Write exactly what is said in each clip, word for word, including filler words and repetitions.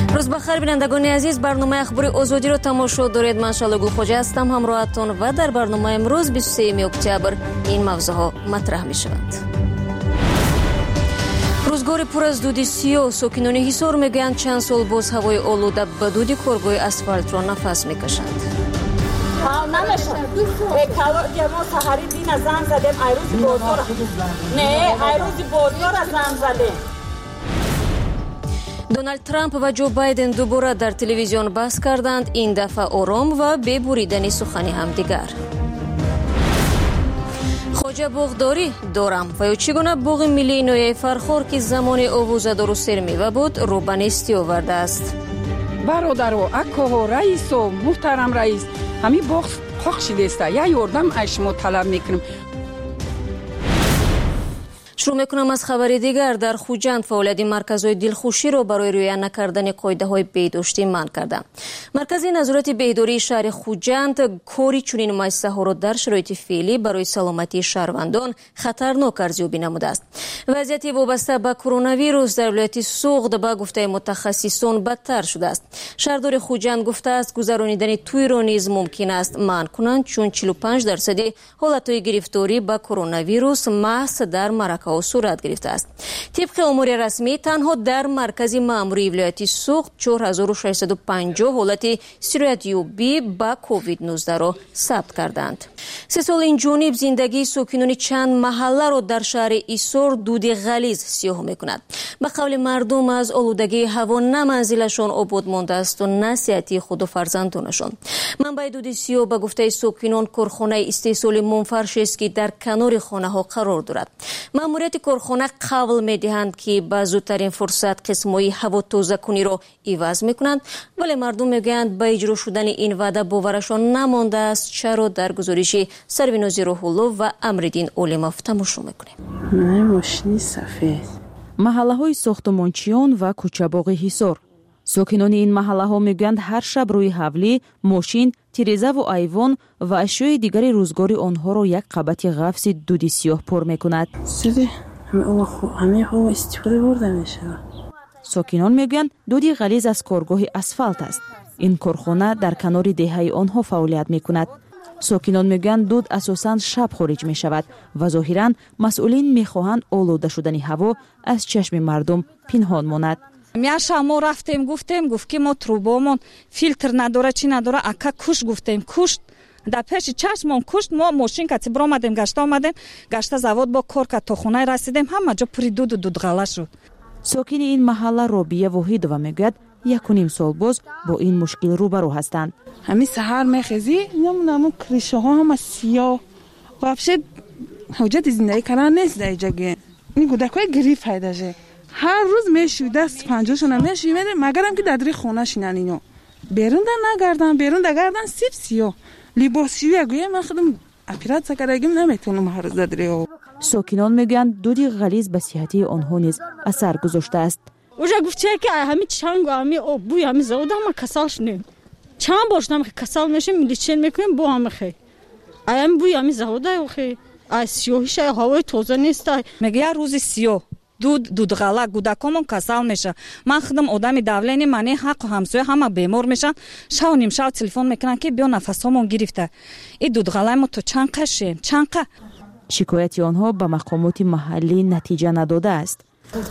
روز بخیر بینندگان عزیز، برنامه اخبار آزادی را تماشا دارید. من شالگل خوجه هستم همراهتون و در برنامه امروز بیست و سوم اکتبر این موضوع ها مطرح می شوند. روزگار پر از دود سیاه، ساکنان حصار میگویند چند سال باز هوای آلوده به دود کارگاه اسفالت را نفس میکشند. دونالد ترامپ و جو بایدن دوباره در تلویزیون بحث کردند، این دفعه آرام و بی بریدن سخن همدیگر. خوجه باغداری دارم و یا چگونه باغ ملی نویه فرخار که زمان آوازدار و سرمیوه بود رو به نیستی آورده است. برادرو، اکاها، رئیسو، محترم رئیس، همی باغ خاک شده است. یا یاردم از شما طلب میکنم. شروع میکنم از خبر دیگر. در خوجند فعالیت مرکزهای دلخوشی را برای رعایت نکردن قاعده های بهداشتی منع کرده. مرکز نظارت بهداری شهر خوجند کاری چنین مؤسسه ها را در شرایط فعلی برای سلامتی شهروندان خطرناک ارزیابی نموده است. وضعیت وابسته به کرونا ویروس در ولایت سوغد به گفته متخصصان بدتر شده است. شهردار خوجند گفته است گذرانیدن توی را نیز ممکن است منع کنند، چون چهل و پنج درصد حالتهای گرفتاری به کرونا ویروس محض در مرکز صورت گرفته است. طبق امور رسمی تنها در مرکز مأموری ولایت سوغد چهار هزار و ششصد و پنجاه حالت سیرویت یابی با کووید نوزده را ثبت کردند. سه سال این جانب زندگی ساکنان چند محله را در شهر ایسور دود غلیظ سیاه میکند. به قول مردم از آلودگی هوا نه منزلشان آباد مانده است و نه صحتی خود و فرزندانشان. منبع دود سیاه به گفته ساکنان کارخانه استیصال منفرش است که در کنار خانه ها قرار دارد. ماموریت کارخانه قول میدهند که به زودترین فرصت قسمای هوا تازه کنی را عوض میکنند، ولی مردم میگویند به اجرا شدن این وعده باورشان نمانده است. چرا؟ در گزارش سروین زیروهولو و امردین اولماف تماشا میکنیم. ماشین سفید، محله‌های ساختمانچیان و کوچه‌باغ حصار. ساکنان این محله‌ها میگویند هر شب روی حولی، ماشین، تیریزه و ایوان و اشیاء دیگری روزگاری آنها را یک قبط غفص دود سیاه پر میکند. همه هوا استفاده برده میشه. ساکنان میگویند دودی غلیظ از کارگاه اسفالت است. این کارخانه در کنار دهه آنها فعالیت میکند. ساکنان میگویند دود اساساً شب خارج می شود و ظاهراً مسئولین میخواهند آلوده شدن هوا از چشم مردم پنهان ماند. میاشه ما رفتیم گفتیم گفت که ما تروبامون فیلتر نداره چی نداره، اکا کش گفتیم کشت، در پیش چشمون کشت. ما ماشین کتی بر آمدیم گشته آمدیم گشته زواد با کار که تا خونه رسیدیم همه جا پری دود و دود غله شد. ساکن این محله رابیه وحیدова میگوید یک و نیم سال باز با این مشکل روبرو هستند. همین سحر میخیزی نمونم کریشه ها هم سیاه وابشه حجت زندگی کردن نیست در جگه. این گودکای گریف پیداشه هر روز میشوی دست پنجاشون هم میشوی میده مگرم که دادری خونه شینن اینو بیرون در نگردن بیرون در گردن سیب سیاه لیباسیوی اگویه من خودم اپیرات سکرگیم نمیتونم هر روز دادری ها. ساکنان میگویند دودی غلیظ به صحتی آنها نیز اثر گذاشته است. اوجا گفته که همین چنگ و همین بوی همین زوده همه کسالش نیم چند باشنم که کسال میشیم میلیچین میکنیم بو همه خیلی همین بوی همین زوده خیلی از سیاهیش هوای تازه نیست. میگه روز سیاه دود دود غلا گودکامون کسال میشه. من خودم آدم داولینی منی حق و همسایه همه بیمار میشن. شب نیم شب تلفن میکنن که بیا نفسامون گرفته. این دود غلای ما تو چند قشیم چند ق. شکایت آنها به مقامات محلی نتیجه نداده است.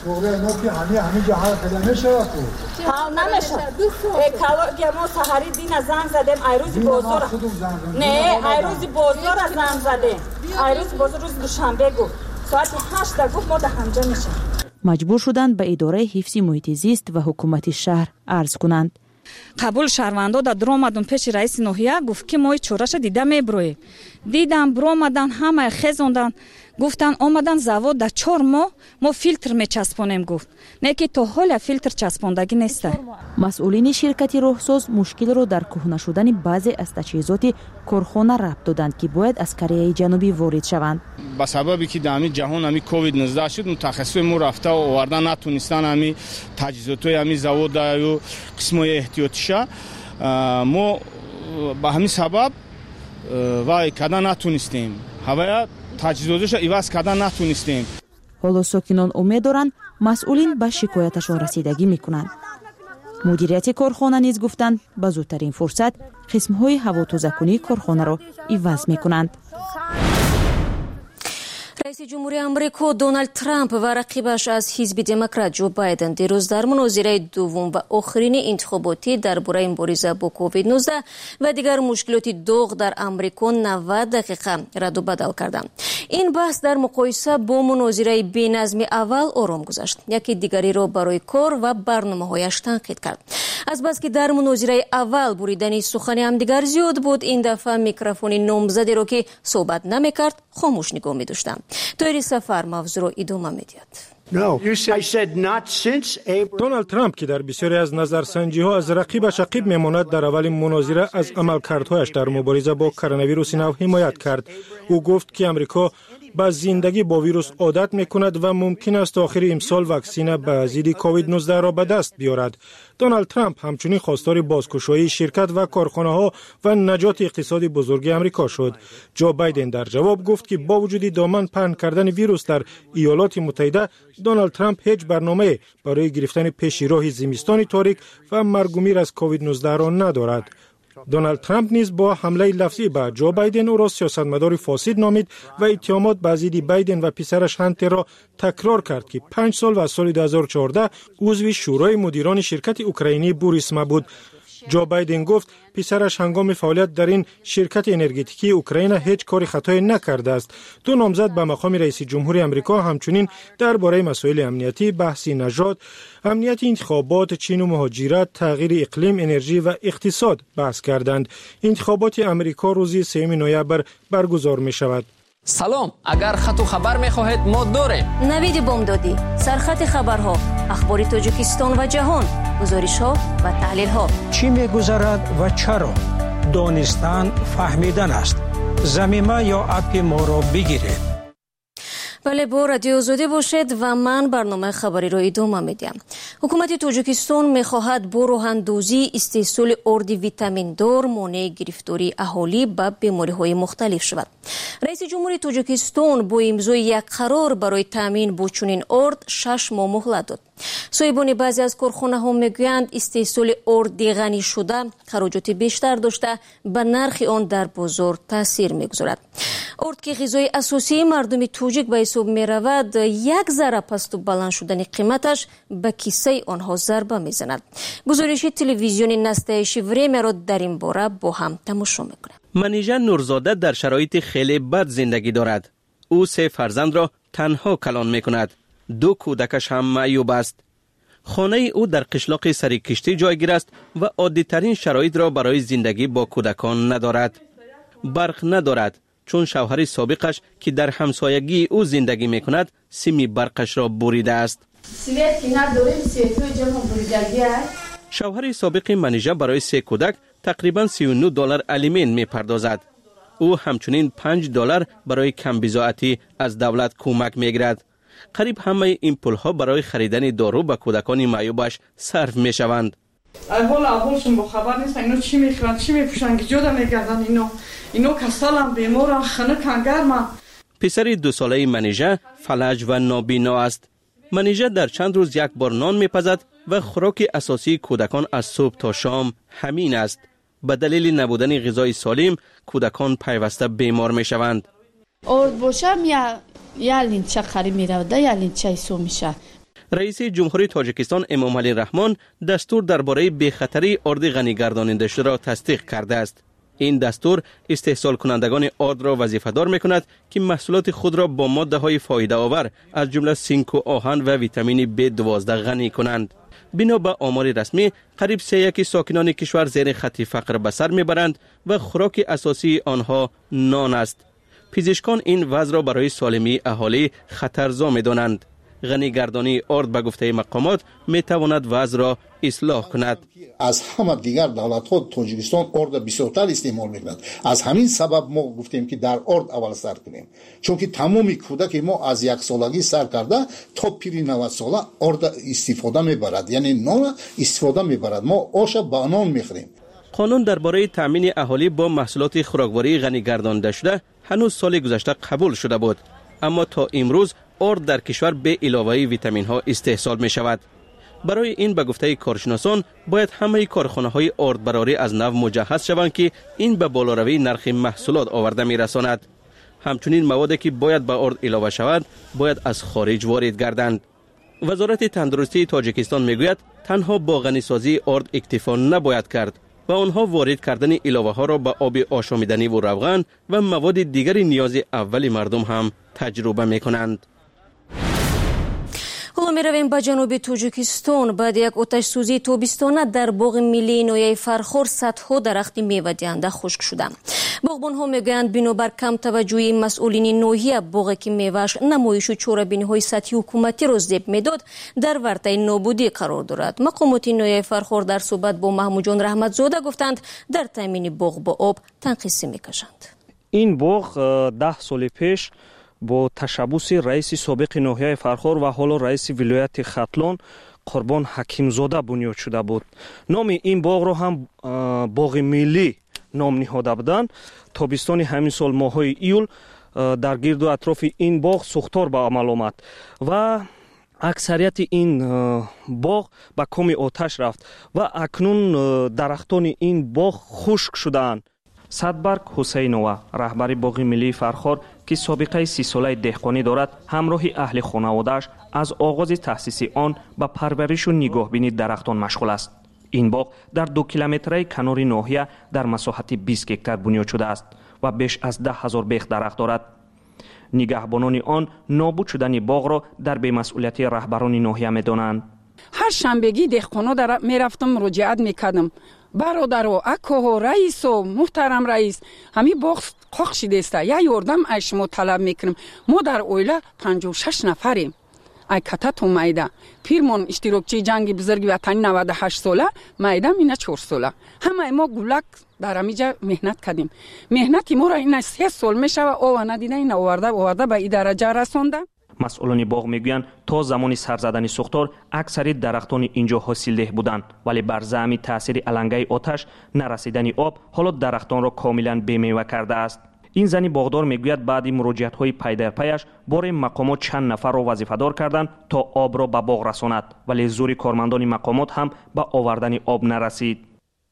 ها نمیشه. کلا ما سحری دینا زنگ زدیم ایروز بازار. نه ایروز بازار زنگ زدیم. ایروز بازار روز دوشنبه گفت. ساعت هشت گفت ما در همجا میشه. مجبور شدند به اداره حفظ محیط زیست و حکومت شهر عرض کنند. قبول شهروندا در در آمدن پیش رئیس ناحیه گفت که ما چورش دیده میبرویم. دیدم برو آمدن همه خزوندن گفتن آمدن زواد در چهار ماه ما فیلتر میچسبونیم. گفت نه که تا حالا فیلتر چسباندگی نیست. مسئولین شرکت راهساز مشکل رو در کهنه شدن بعضی از تجهیزات کارخانه ربط دادند که باید از کره جنوبی وارد شوند. با سببی که در جهان همی کووید نوزده شد متخصص ما رفته و آوردن نتونستن همی تجهیزات همی زواد و قسمای احتیاطیشه ما به همین سبب وای کدا نتونستیم هوا تجهیزاتش عوض کردن نتونستیم. حالا ساکنان امید دارند مسئولین به شکایتشان رسیدگی میکنند. مدیریت کارخانه نیز گفتند با زودترین فرصت قسم‌های هواتوزکونی کارخانه را عوض می‌کنند. رئیس جمهوری آمریکا دونالد ترامپ و رقیبش از حزب دموکرات جو بایدن دیروز در مناظره دوم و آخرین انتخاباتی درباره مبارزه با کووید نوزده و دیگر مشکلات داغ در آمریکا نود دقیقه رد و بدل کردند. این بحث در مقایسه با مناظره بی‌نظم اول آرام گذشت. یکی دیگری را برای کار و برنامه‌هایش تنقید کرد. از بس که در مناظره اول بریدن سخن همدیگر زیاد بود، این دفعه میکروفون نامزدی را که صحبت نمی‌کرد خاموش نگاه می‌داشتند. تویری سفر موضوع را ادامه می‌دهد. دونالد ترامپ که در بسیاری از نظرسنجی ها از رقیبش عقب میماند در اول مناظره از عملکردهایش در مبارزه با کرونا ویروس نو حمایت کرد. او گفت که امریکا با زندگی با ویروس عادت میکند و ممکن است آخر امسال واکسن به ضد کووید نوزده را به دست بیارد. دونالد ترامپ همچنین خواستار بازگشایی شرکت و کارخانه ها و نجات اقتصادی بزرگ امریکا شد. جو بایدن در جواب گفت که با وجود دامن پهن کردن ویروس در ایالات متحده، دونالد ترامپ هیچ برنامه برای گرفتن پیش راه زمستان تاریک و مرگ و میر از کووید نوزده را ندارد. دونالد ترامپ نیز با حمله لفظی به جو بایدن او را سیاستمدار فاسد نامید و اتهامات به ضد بایدن و پسرش هانتر را تکرار کرد که پنج سال و سال دو هزار و چهارده عضو شورای مدیران شرکت اوکراینی بوریسما بود. جو بایدن گفت پسرش هنگام فعالیت در این شرکت انرژتیکی اوکراین هیچ کاری خطایی نکرده است. دو نامزد به مقام رئیس جمهوری آمریکا همچنین درباره مسائل امنیتی، بحث نژاد، امنیت انتخابات، چین و مهاجرت، تغییر اقلیم، انرژی و اقتصاد بحث کردند. انتخابات امریکا روز سوم نوامبر برگزار می شود. سلام، اگر خط و خبر می خواهید ما داریم. نوید بامدادی، سرخط خبرها، اخبار تاجیکستان و جهان، گزارش ها و تحلیل ها. چی می گذرد و چرا؟ دانستن فهمیدن است. زمینه یا اپ ما را بگیرید. بله، با رادیو آزادی باشید و من برنامه خبری را ادامه میدم. حکومت تاجیکستان میخواهد با راهاندازی استحصال ارد ویتامین دار مانع گرفتاری اهالی به بیماری های مختلف شود. رئیس جمهوری تاجیکستان با امضای یک قرار برای تامین با چنین ارد شش ماه مهلت داد. صاحبان بعضی از کارخانه ها میگویند استحصال ارد غنی شده خراجات بیشتر داشته به نرخ آن در بازار تاثیر میگذارد. ارد که غذای اساسی مردم تاجیک به حساب می رود، یک ذره پست و بلند شدن قیمتش به کیسه آنها ضربه می زند. گزارش تلویزیون نستایش وریم را در این باره با هم تماشا میکنیم. منیژه نورزاده در شرایط خیلی بد زندگی دارد. او سه فرزند را تنها کلان می کند. دو کودکش هم معیوب است. خانه او در قشلاق سرکشتی جایگیر است و عادی ترین شرایط را برای زندگی با کودکان ندارد. برق ندارد چون شوهر سابقش که در همسایگی او زندگی می کند سیم برقش را بریده است. شوهر سابق منیژه برای سه کودک تقریبا سی و نه دلار الیمین می پردازد. او همچنین پنج دلار برای کم بضاعتی از دولت کمک می گیرد. قریب همه این پولها برای خریدن دارو به کودکان معیوبش صرف می شوند. اول اولشون با خبر نیستن اینا چی میخورن چی میپوشن که جدا میگردن. اینا اینا کسالم بیمارن خنکن گرمن. پسر دو ساله منیژه فلج و نابینا است. منیژه در چند روز یک بار نان میپزد و خوراک اساسی کودکان از صبح تا شام همین است. به دلیل نبودن غذای سالم کودکان پیوسته بیمار میشوند. ارد باشم یا یا لینچه خری میرود یا لینچه سو میشه. رئیس جمهوری تاجیکستان امام علی رحمان دستور درباره بی‌خطری ارد غنی گرداننده شده را تصدیق کرده است. این دستور استحصال کنندگان ارد را وظیفه‌دار می‌کند که محصولات خود را با ماده‌های فایده آور از جمله زینک و آهن و ویتامین بی دوازده غنی کنند. بنا به آمار رسمی قریب سه یک ساکنان کشور زیر خط فقر به سر میبرند و خوراک اساسی آنها نان است. پزشکان این وضع را برای سالمی اهالی خطرزا می‌دانند. غنی گردانی ارد به گفته مقامات می تواند وضع را اصلاح کند. از همه دیگر دولت ها تاجیکستان ارد بسیارتر استعمال می کند. از همین سبب ما گفتیم که در ارد اول سر کنیم، چون که تمامی کودک ما از یک سالگی سر کرده تا پیری نود ساله ارد استفاده می برد، یعنی نان استفاده می برد. ما آش با نان می خوریم. قانون درباره تامین اهالی با محصولات خوراکواری غنی گردانده شده هنوز سال گذشته قبول شده بود، اما تا امروز ارد در کشور به علاوه ویتامین ها استحصال می شود. برای این به گفته کارشناسان باید همه کارخانه‌های آردبراری از نو مجهز شوند که این به بالاروی نرخ محصولات آورده می‌رساند. همچنین موادی که باید به آرد علاوه شود باید از خارج وارد گردند. وزارت تندرستی تاجیکستان میگوید تنها با غنیسازی آرد اکتفا نباید کرد و آنها وارد کردن علاوه ها را به آب آشامیدنی و روغن و مواد دیگر نیاز اول مردم هم تجربه میکنند. حالا می رویم به جنوب تاجیکستان. بعد یک آتش سوزی تابستانه در باغ ملی ناحیه فرخار صدها درخت میوه دهنده خشک شده. باغبان ها میگویند بنابر کم توجهی مسئولین ناحیه باغی که میوهش نمایش و چاره‌بینی های سطحی حکومتی را ذیب میداد در ورطه نابودی قرار دارد. مقامات ناحیه فرخار در صحبت با محمود جان رحمت زاده گفتند در تامین باغ با آب تنقیصی میکشند. این باغ ده سال پیش با تشبوس رئیس سابق ناحیه فرخار و حالا رئیس ولایت ختلان قربان حکیمزاده بنیاد شده بود. نام این باغ را هم باغ ملی نام نهاده بودند. تابستان همین سال ماهای ایول در گرد و اطراف این باغ سوختار به عمل آمد و اکثریت این باغ به کام آتش رفت و اکنون درختان این باغ خشک شدند. صدبرگ حسینова رهبر باغ ملی فرخار که سابقه سی ساله دهقانی دارد همراه اهل خانواده‌اش از آغاز تأسیس آن به پرورش و نگاهبینی درختان مشغول است. این باغ در دو کیلومتری کنار ناحیه در مساحت بیست هکتار بنیاد شده است و بیش از ده هزار بیخ درخت دارد. نگهبانان آن نابود شدن باغ را در بی‌مسئولیتی رهبران ناحیه می‌دانند. هر شنبگی دهقانا در میرفتم مراجعت میکردم. برادرو اکو رئیس و محترم رئیس همی باغ قاق شده است. یا یاردم از شما طلب میکنم. ما در اویله پنجاه و شش نفریم. ای کتت و میده پیرمون اشتراکچی جنگ بزرگ وطنی نود و هشت ساله میدم اینا چهار ساله همه ما گولک در امیجا مهنت کردیم. مهنتی ما را این سه سال میشه و او ندیده این آورده آورده به این درجه رسونده. مسئولان باغ میگویند تا زمان سر زدن سوختار اکثر درختان اینجا حاصلده بودند ولی بر زمین تاثیر علنگه آتش نرسیدن آب حالا درختان را کاملا بی‌میوه کرده است. این زنی باغدار میگوید بعد مراجعت های پی در پیش بار مقامات چند نفر را وظیفه‌دار کردند تا آب را به باغ رساند ولی زور کارمندان مقامات هم به آوردن آب نرسید.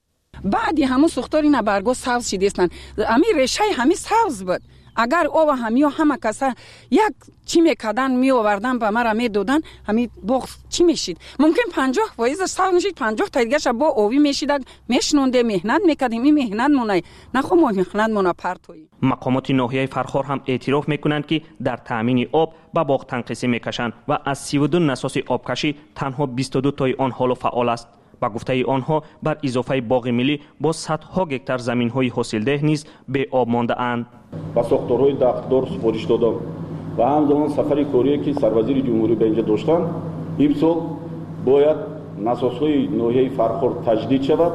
بعدی همون سوختار اینا برگا سبز شده استن. امی ریشه همی سبز بود. اگر او و همی و همه کسا یک چی میکردن می آوردن به مرا می دادن همی باغ چی میشید؟ ممکن پنجاه فایز سال میشید پنجاه تا دیگه با اوی میشید میشنونده مهنت میکردیم این مهنت مونه نخو ما مهنت مونه پرتوی. مقامات ناحیه فرخار هم اعتراف میکنند که در تامین آب به باغ تنقیصی میکشند و از سی و دو نساس آبکشی تنها بیست و دو تای آن حال فعال است. با گفته آنها بر اضافه باغ ملی با صدها گکتار زمین های حاصلده نیز به آب مانده اند. با ساختارهای دختدار سپارش دادم و همزمان سفر کاری که سروزیر جمهوری به اینجا داشتن امسال باید نساس‌های ناحیه فرخار تجدید شود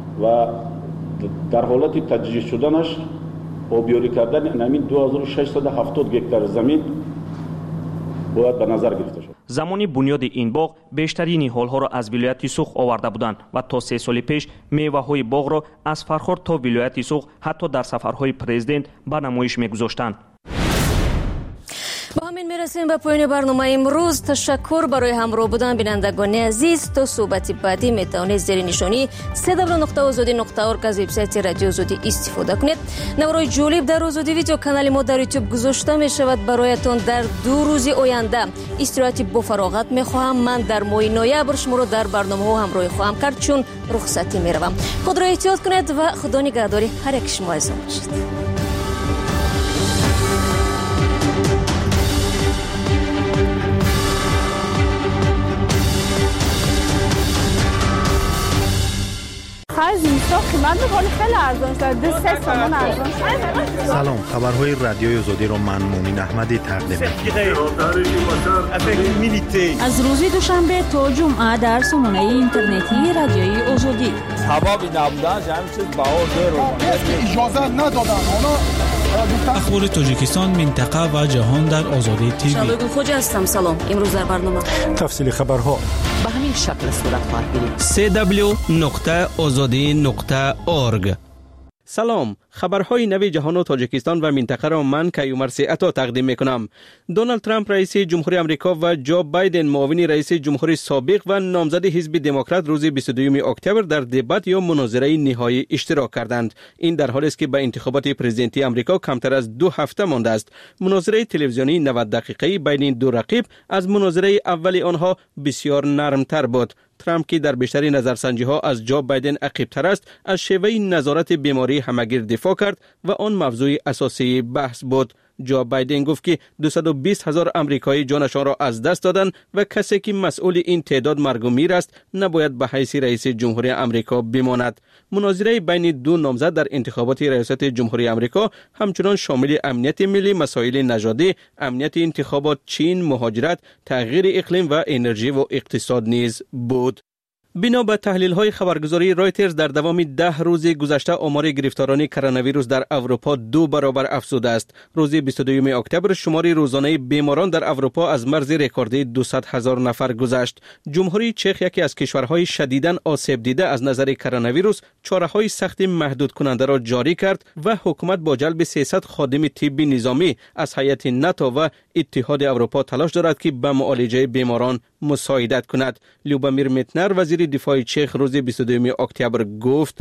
و در حالت تجدید شدنش آبیاری کردن همین دو هزار و ششصد و هفتاد گکتار زمین باید به نظر گرفته شد. زمانی بنیاد این باغ بیشترین نهال‌ها را از ولایت سوخ آورده بودند و تا سه سال پیش میوه‌های باغ را از فرخار تا ولایت سوخ حتی در سفرهای پرزیدنت به نمایش می‌گذاشتند. با همین میرسیم به پایان برنامه امروز. تشکر برای همراه بودن بینندگان عزیز. تا صحبت بعدی میتوانید زیر نشانی سه دبلیو نقطه آزادی نقطه اورگ از وبسایت رادیو آزادی استفاده کنید. نوارای جالب در آزادی ویدیو کانال ما در یوتیوب گذاشته می شود برایتان. در دو روز آینده استراحتی با فراغت می خواهم. من در ماه نوامبر شما را در برنامه ها همراهی خواهم کرد چون رخصتی می روم. خود را احتیاط کنید و خدا نگهداری هر یک شما عزیزان باشید. از اینستا قیمت بخوری خیلی ارزان شد. دو سه سامان ارزان شد. سلام، خبرهای رادیوی آزادی را من مومن احمدی تقدیم می‌کنم. از روز دوشنبه تا جمعه در سامانه اینترنتی رادیوی آزادی. هوایی نبودن همین چیز بهار داره. اجازه ندادن. اخبار تاجیکستان، منطقه و جهان در آزادی تیوی. شادو خوجا هستم. سلام. امروز در برنامه تفصیل خبرها به همین شکل صورت خواهد گرفت. سه دبلیو نقطه آزادی نقطه اورگ سلام، خبرهای نوی جهان و تاجیکستان و منطقه را من کیومر عطا تقدیم میکنم. دونالد ترامپ رئیس جمهوری آمریکا و جو بایدن معاون رئیس جمهوری سابق و نامزد حزب دموکرات روز بیست و دوم اکتبر در دبات یا مناظره نهایی اشتراک کردند. این در حالی است که به انتخابات پرزیدنتی آمریکا کمتر از دو هفته مانده است. مناظره تلویزیونی نود دقیقه‌ای بین دو رقیب از مناظره اولی آنها بسیار نرمتر بود. ترامپ که در بیشتر نظرسنجی ها از جو بایدن عقیب‌تر است، از شیوه نظارت بیماری همگیر دفاع کرد و آن موضوع اساسی بحث بود. جو بایدن گفت که دویست و بیست هزار آمریکایی جانشان را از دست دادند و کسی که مسئول این تعداد مرگ و میر است نباید به حیث رئیس جمهوری آمریکا بماند. مناظره بین دو نامزد در انتخابات ریاست جمهوری آمریکا همچنان شامل امنیت ملی، مسائل نژادی، امنیت انتخابات، چین، مهاجرت، تغییر اقلیم و انرژی و اقتصاد نیز بود. بنا به تحلیل‌های خبرگزاری رایترز در دوام ده روز گذشته آمار گرفتاران کرونا ویروس در اروپا دو برابر افزوده است. روز بیست و دوم اکتبر شمار روزانه بیماران در اروپا از مرز رکوردی دویست هزار نفر گذشت. جمهوری چک یکی از کشورهای شدیداً آسیب دیده از نظر کرونا ویروس چاره‌های سخت محدود کننده را جاری کرد و حکومت با جلب سیصد خادم طبی نظامی از هیئت ناتو و اتحاد اروپا تلاش دارد که به معالجه بیماران مساعدت کند. لوبامیر میتنر وزیر دفاع چک روز بیست و دوم اکتبر گفت: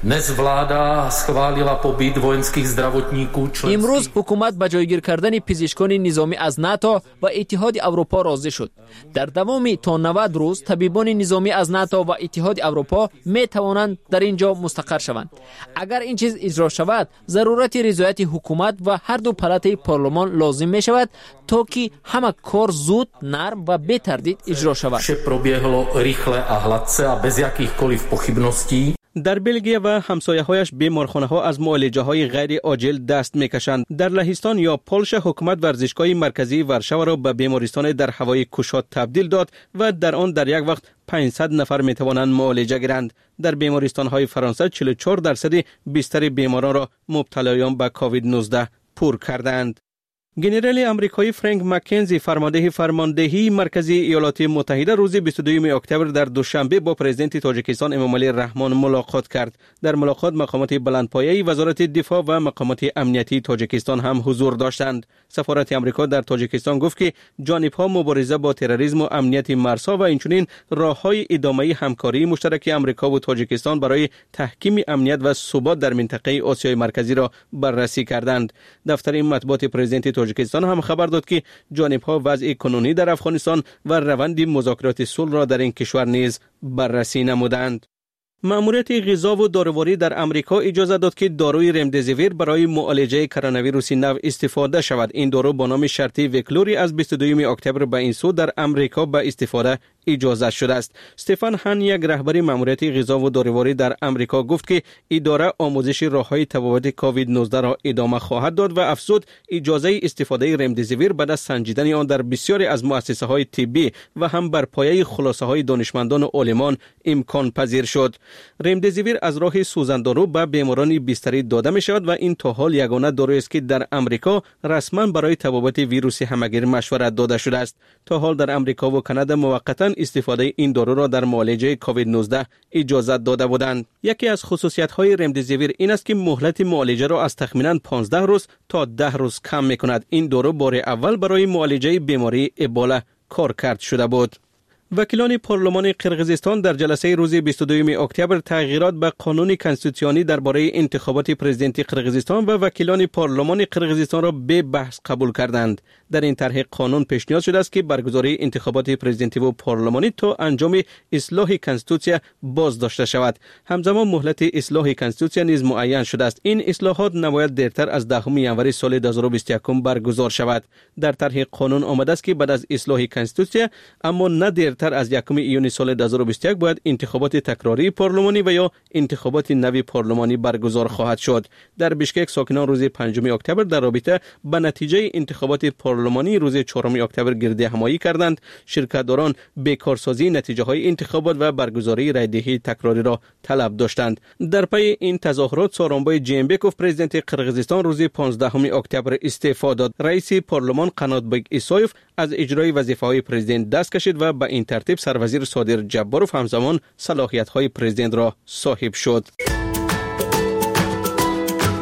امروز حکومت به جایگیر کردن پزشکان نظامی از ناتو و اتحاد اروپا راضی شد. در دوام تا نود روز طبیبان نظامی از ناتو و اتحاد اروپا می توانند در اینجا مستقر شوند. اگر این چیز اجرا شود، ضرورت رضایت حکومت و هر دو پالات پارلمان لازم می شود تا که همه کار زود، نرم و بی تردید اجرا شود. Vše proběhlo rychle a hladce a bez jakýchkoliv pochybností. در بلژیم و همسایه‌هایش بیمارخانه‌ها از معالجه‌های غیر عاجل دست می‌کشند. در لهستان یا پولش حکومت ورزشگاه مرکزی ورشاوا را به بیمارستان در هوای کوشاد تبدیل داد و در آن در یک وقت پانصد نفر می‌توانند معالجه گیرند. در بیمارستان‌های فرانسه چهل و چهار درصد بیشتر بیماران را مبتلایان به کووید نوزده پر کردند. گنرال آمریکایی فرانک مکنزی فرمانده فرماندهی مرکزی ایالات متحده روز بیست و دوم اکتبر در دوشنبه با پرزیدنت تاجیکستان امامعلی رحمان ملاقات کرد. در ملاقات مقامات بلندپایه‌ای وزارت دفاع و مقامات امنیتی تاجیکستان هم حضور داشتند. سفارت آمریکا در تاجیکستان گفت که جانب‌ها مبارزه با تروریسم و امنیت مرزها و اینچنین راه‌های ادامه همکاری مشترک آمریکا و تاجیکستان برای تحکیم امنیت و ثبات در منطقه آسیای مرکزی را بررسی کردند. دفتر مطبوعات پرزیدنت تاجیکستان هم خبر داد که جانب‌ها وضع کنونی در افغانستان و روند مذاکرات صلح را در این کشور نیز بررسی نمودند. مأموریت غذا و داروری در امریکا اجازه داد که داروی رمدزیویر برای معالجه کرونا ویروس نو استفاده شود. این دارو با نام شرطی وکلوری از بیست و دوم اکتبر به این سو در امریکا به استفاده اجازه شده است. استفان هان یک رهبر مأموریت غذا و داروری در امریکا گفت که اداره آموزش راه‌های تفاوت کووید نوزده را ادامه خواهد داد و افزود اجازه استفاده رمدزیویر بعد از سنجیدن آن در بسیاری از مؤسسه‌های طبی و هم بر پایه خلاصه‌های دانشمندان و عالمان امکان پذیر شد. رمدزیویر از راه سوزاندارو به بیماران بستری داده می شود و این تا حال یگانه دارویی است که در امریکا رسما برای تبابت ویروس همگیر مشورت داده شده است. تا حال در امریکا و کانادا موقتا استفاده این دارو را در معالجه کووید نوزده اجازه داده بودند. یکی از خصوصیت‌های رمدزیویر این است که مهلت معالجه را از تخمیناً پانزده روز تا ده روز کم می‌کند. این دارو بار اول برای معالجه بیماری ابولا کارکرد شده بود. وکیلان پارلمان قرقیزستان در جلسه روز بیست و دوم اکتبر تغییرات به قانون کنستیتوسیونی درباره انتخابات پرزیدنتی قرقیزستان و وکیلان پارلمان قرقیزستان را به بحث قبول کردند. در این طرح قانون پیشنهاد شده است که برگزاری انتخابات پرزیدنتی و پارلمانی تا انجام اصلاح کنستیتوسیا باز داشته شود. همزمان مهلت اصلاح کنستیتوسیا نیز معین شده است. این اصلاحات نباید دیرتر از دهم ژانویه سال دو هزار و بیست و یک برگزار شود. در طرح قانون آمده است که بعد از اصلاح کنستیتوسیا اما نه دیرتر از یکم ایون سال دو هزار و بیست و یک باید انتخابات تکراری پارلمانی و یا انتخابات نوی پارلمانی برگزار خواهد شد. در بشکک ساکنان روز پنجم اکتبر در رابطه با نتیجه انتخابات پارلمانی روز چهارم اکتبر گرد همایی کردند. شرکت‌داران بیکارسازی نتیجه های انتخابات و برگزاری رایدهی تکراری را طلب داشتند. در پی این تظاهرات سارانبای جیمبکوف پرزیدنت قرقیزستان روز پانزدهم اکتبر استعفا داد. رئیس پارلمان قناتبک ایسایف از اجرای وظیفه‌های پرزیدنت دست کشید و به این ترتیب سروزیر صادر جباروف همزمان صلاحیت‌های پرزیدنت را صاحب شد.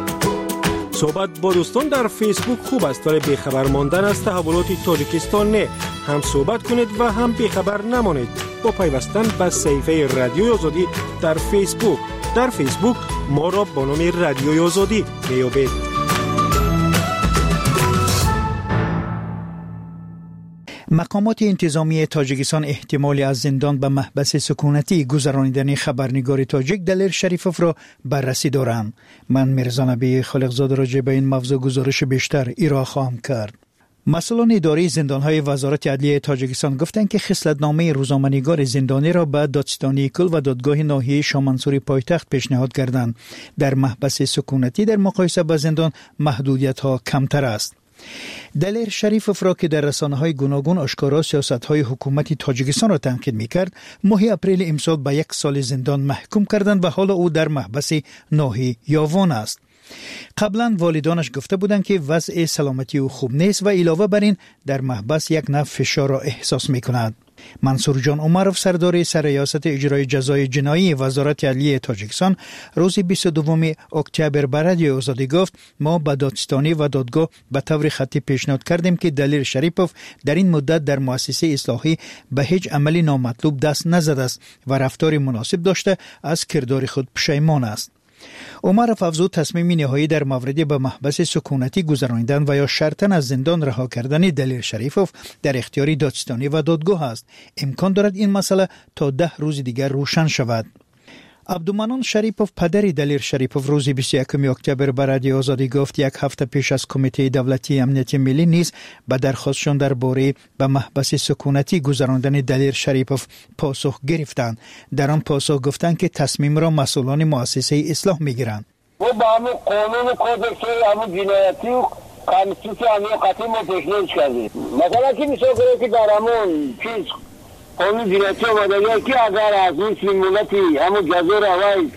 صحبت با دوستان در فیسبوک خوب است ولی بیخبر ماندن از تحولات تاجیکستان نه. هم صحبت کنید و هم بیخبر نمانید با پیوستن به صفحه رادیوی آزادی در فیسبوک. در فیسبوک ما را با نام رادیوی آزادی بیابید. مقامات انتظامی تاجیکستان احتمالی از زندان به محبس سکونتی گذرانیدن خبرنگار تاجیک دلیر شریفوف را بررسی دارند. من میرزا نبی خالقزاده راجع به این موضوع گزارش بیشتر ارائه خواهم کرد. مسئولان اداری زندانهای وزارت عدلیه تاجیکستان گفتند که خصلتنامه روزنامه‌نگار زندانی را به دادستانی کل و دادگاه ناحیه شامنسوری پایتخت پیشنهاد کردند. در محبس سکونتی در مقایسه با زندان محدودیت‌ها کمتر است. دلیر شریفوف را که در رسانه‌های گوناگون آشکارا سیاست‌های حکومت تاجیکستان را تنقید می‌کرد، ماه اپریل امسال به یک سال زندان محکوم کردند و حالا او در محبس ناحیه یاوان است. قبلا والدانش گفته بودند که وضع سلامتی او خوب نیست و علاوه بر این در محبس یک نوع فشار را احساس می‌کند. منصور جان عمرов سردار سرریاست اجرای جزای جنایی وزارت عدلیه تاجیکستان روز بیست و دوم اکتبر به رادیو آزادی گفت ما به دادستانی و دادگاه به طور خطی پیشنهاد کردیم که دلیر شریفوف در این مدت در مؤسسه اصلاحی به هیچ عملی نامطلوب دست نزده است و رفتار مناسب داشته از کردار خود پشیمان است. عمرов افزود تصمیم نهایی در مورد به محبس سکونتی گذرانیدن و یا شرطاً از زندان رها کردن دلیر شریفوف در اختیار دادستانی و دادگاه است. امکان دارد این مسئله تا ده روز دیگر روشن شود. عبدالمنان شریفوف پدر دلیر شریفوف روز بیست و یکم اکتبر به رادیو آزادی گفت یک هفته پیش از کمیته دولتی امنیت ملی نیز به درخواستشان درباره به محبس سکونتی گذراندن دلیر شریفوف پاسخ گرفتند. در آن پاسخ گفتند که تصمیم را مسئولان مؤسسه اصلاح میگیرند. و با همون قانون کودکس همون جنایتی و کانستیتوسی همون قطعی ما پیشنهاد کردیم. مثلا که میشه که در همون چیز قانون جنایتی آمده که اگر از این سیمولتی همون جزای روی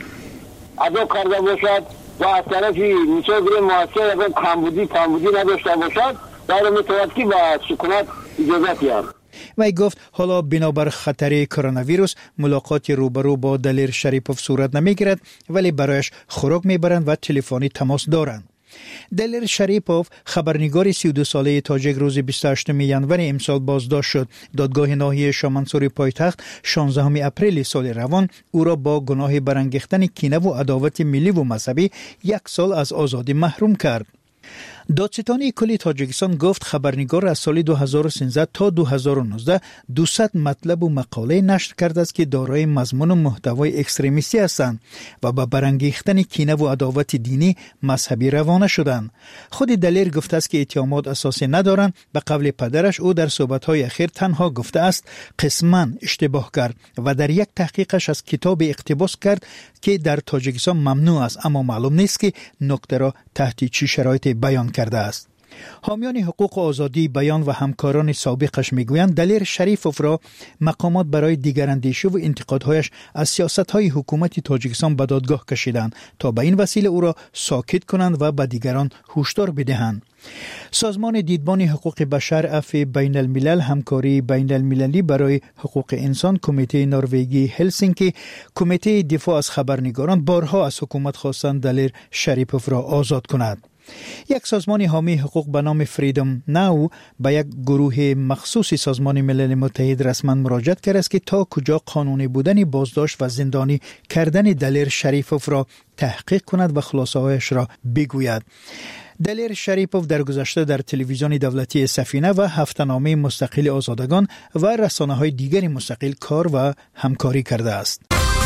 ادا کرده باشد و از طرفی میشه گره محصول اگر کمبودی کمبودی نداشته باشد در متوقع که با سکونت اجازت یاد. وی گفت حالا بنابر خطر کرونا ویروس ملاقات روبرو با دلیر شریفوف صورت نمیگیرد ولی برایش خوراک میبرند و تلفنی تماس دارند. دلیر شریفوف خبرنگار سی و دو ساله تاجیک روز بیست و هشتم ژانویه امسال بازداشت شد. دادگاه ناحیه شامنسوری پایتخت شانزدهم اپریل سال روان او را با گناه برانگیختن کینه و عداوت ملی و مذهبی یک سال از آزادی محروم کرد. دادستانی کلی تاجیکستان گفت خبرنگار از سال دو هزار و سیزده تا دو هزار و نوزده دویست مطلب و مقاله نشر کرده است که دارای مضمون و محتوای اکستریمیستی هستند و با برانگیختن کینه و عداوت دینی مذهبی روانه شدند. خود دلیر گفته است که اتهامات اساسی ندارند. به قول پدرش او در صحبت‌های اخیر تنها گفته است قسماً اشتباه کرد و در یک تحقیقش از کتاب اقتباس کرد که در تاجیکستان ممنوع است اما معلوم نیست که نکته را تحت چه شرایطی بیان کرده است. حامیان حقوق آزادی بیان و همکاران سابقش میگویند دلیر شریفوف را مقامات برای دیگراندیشی و انتقادهایش از سیاست‌های حکومت تاجیکستان به دادگاه کشیدند تا به این وسیله او را ساکت کنند و به دیگران هشدار بدهند. سازمان دیدبان حقوق بشر اف بین الملل همکاری بین المللی برای حقوق انسان کمیته نروژی هلسینکی کمیته دفاع از خبرنگاران بارها از حکومت خواستند دلیر شریفوف را آزاد کند. یک سازمان حامی حقوق به نام فریدم ناو به یک گروه مخصوصی سازمان ملل متحد رسما مراجعه کرده است که تا کجا قانونی بودن بازداشت و زندانی کردن دلیر شریفوف را تحقیق کند و خلاصه‌هایش را بگوید. دلیر شریفوف در گذشته در تلویزیون دولتی سفینه و هفته‌نامه مستقل آزادگان و رسانه‌های دیگر مستقل کار و همکاری کرده است.